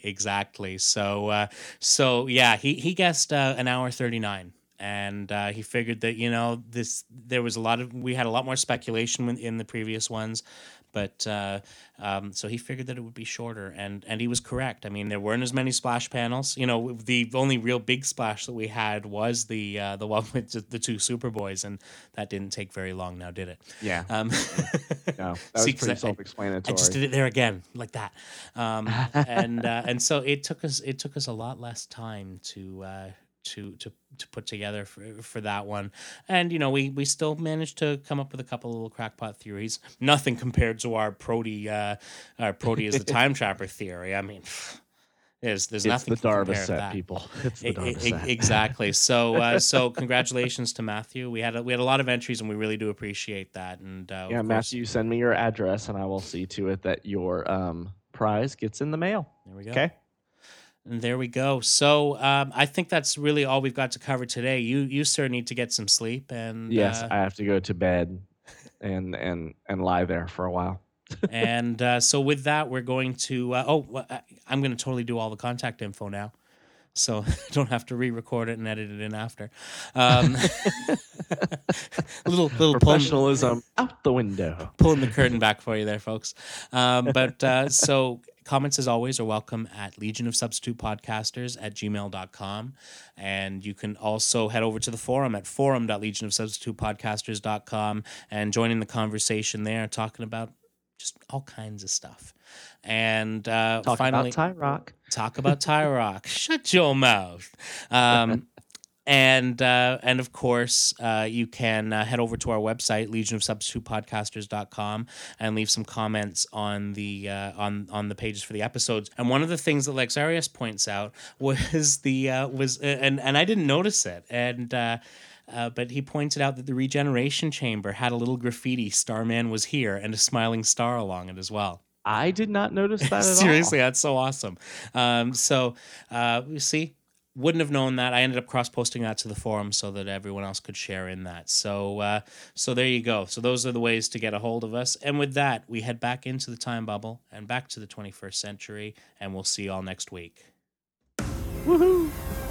So yeah, he guessed an hour 39. And he figured that we had a lot more speculation in the previous ones, but so he figured that it would be shorter, and he was correct. I mean, there weren't as many splash panels. The only real big splash that we had was the one with the 2 Superboys, and that didn't take very long. Now, did it? Yeah. No, that was pretty self-explanatory. I just did it there again, like that, and so it took us a lot less time to put together for that one. And we still managed to come up with a couple of little crackpot theories. Nothing compared to our Prody as the time trapper theory. I mean, there's nothing the Darvis set, that. People. It's the Darvis set. Exactly. So congratulations to Matthew. We had a lot of entries, and we really do appreciate that. And Matthew, send me your address and I will see to it that your prize gets in the mail. There we go. Okay. And there we go. So I think that's really all we've got to cover today. You sir need to get some sleep, and yes, I have to go to bed and lie there for a while. And so with that, we're going to. I'm going to totally do all the contact info now, so I don't have to re-record it and edit it in after. Little professionalism out the window. Pulling the curtain back for you there, folks. So. Comments, as always, are welcome at legionofsubstitutepodcasters@gmail.com. And you can also head over to the forum at forum.legionofsubstitutepodcasters.com and join in the conversation there, talking about just all kinds of stuff. And finally, about Tyrock. Talk about Tyrock. Shut your mouth. And of course, you can head over to our website, legionofsubstitutepodcasters.com, and leave some comments on the on the pages for the episodes. And one of the things that Lex Arias points out was and I didn't notice it, and but he pointed out that the regeneration chamber had a little graffiti, "Starman was here," and a smiling star along it as well. I did not notice that at all. Seriously, that's so awesome. You see, wouldn't have known that. I ended up cross-posting that to the forum so that everyone else could share in that. So there you go. So those are the ways to get a hold of us. And with that, we head back into the time bubble and back to the 21st century, and we'll see you all next week. Woohoo!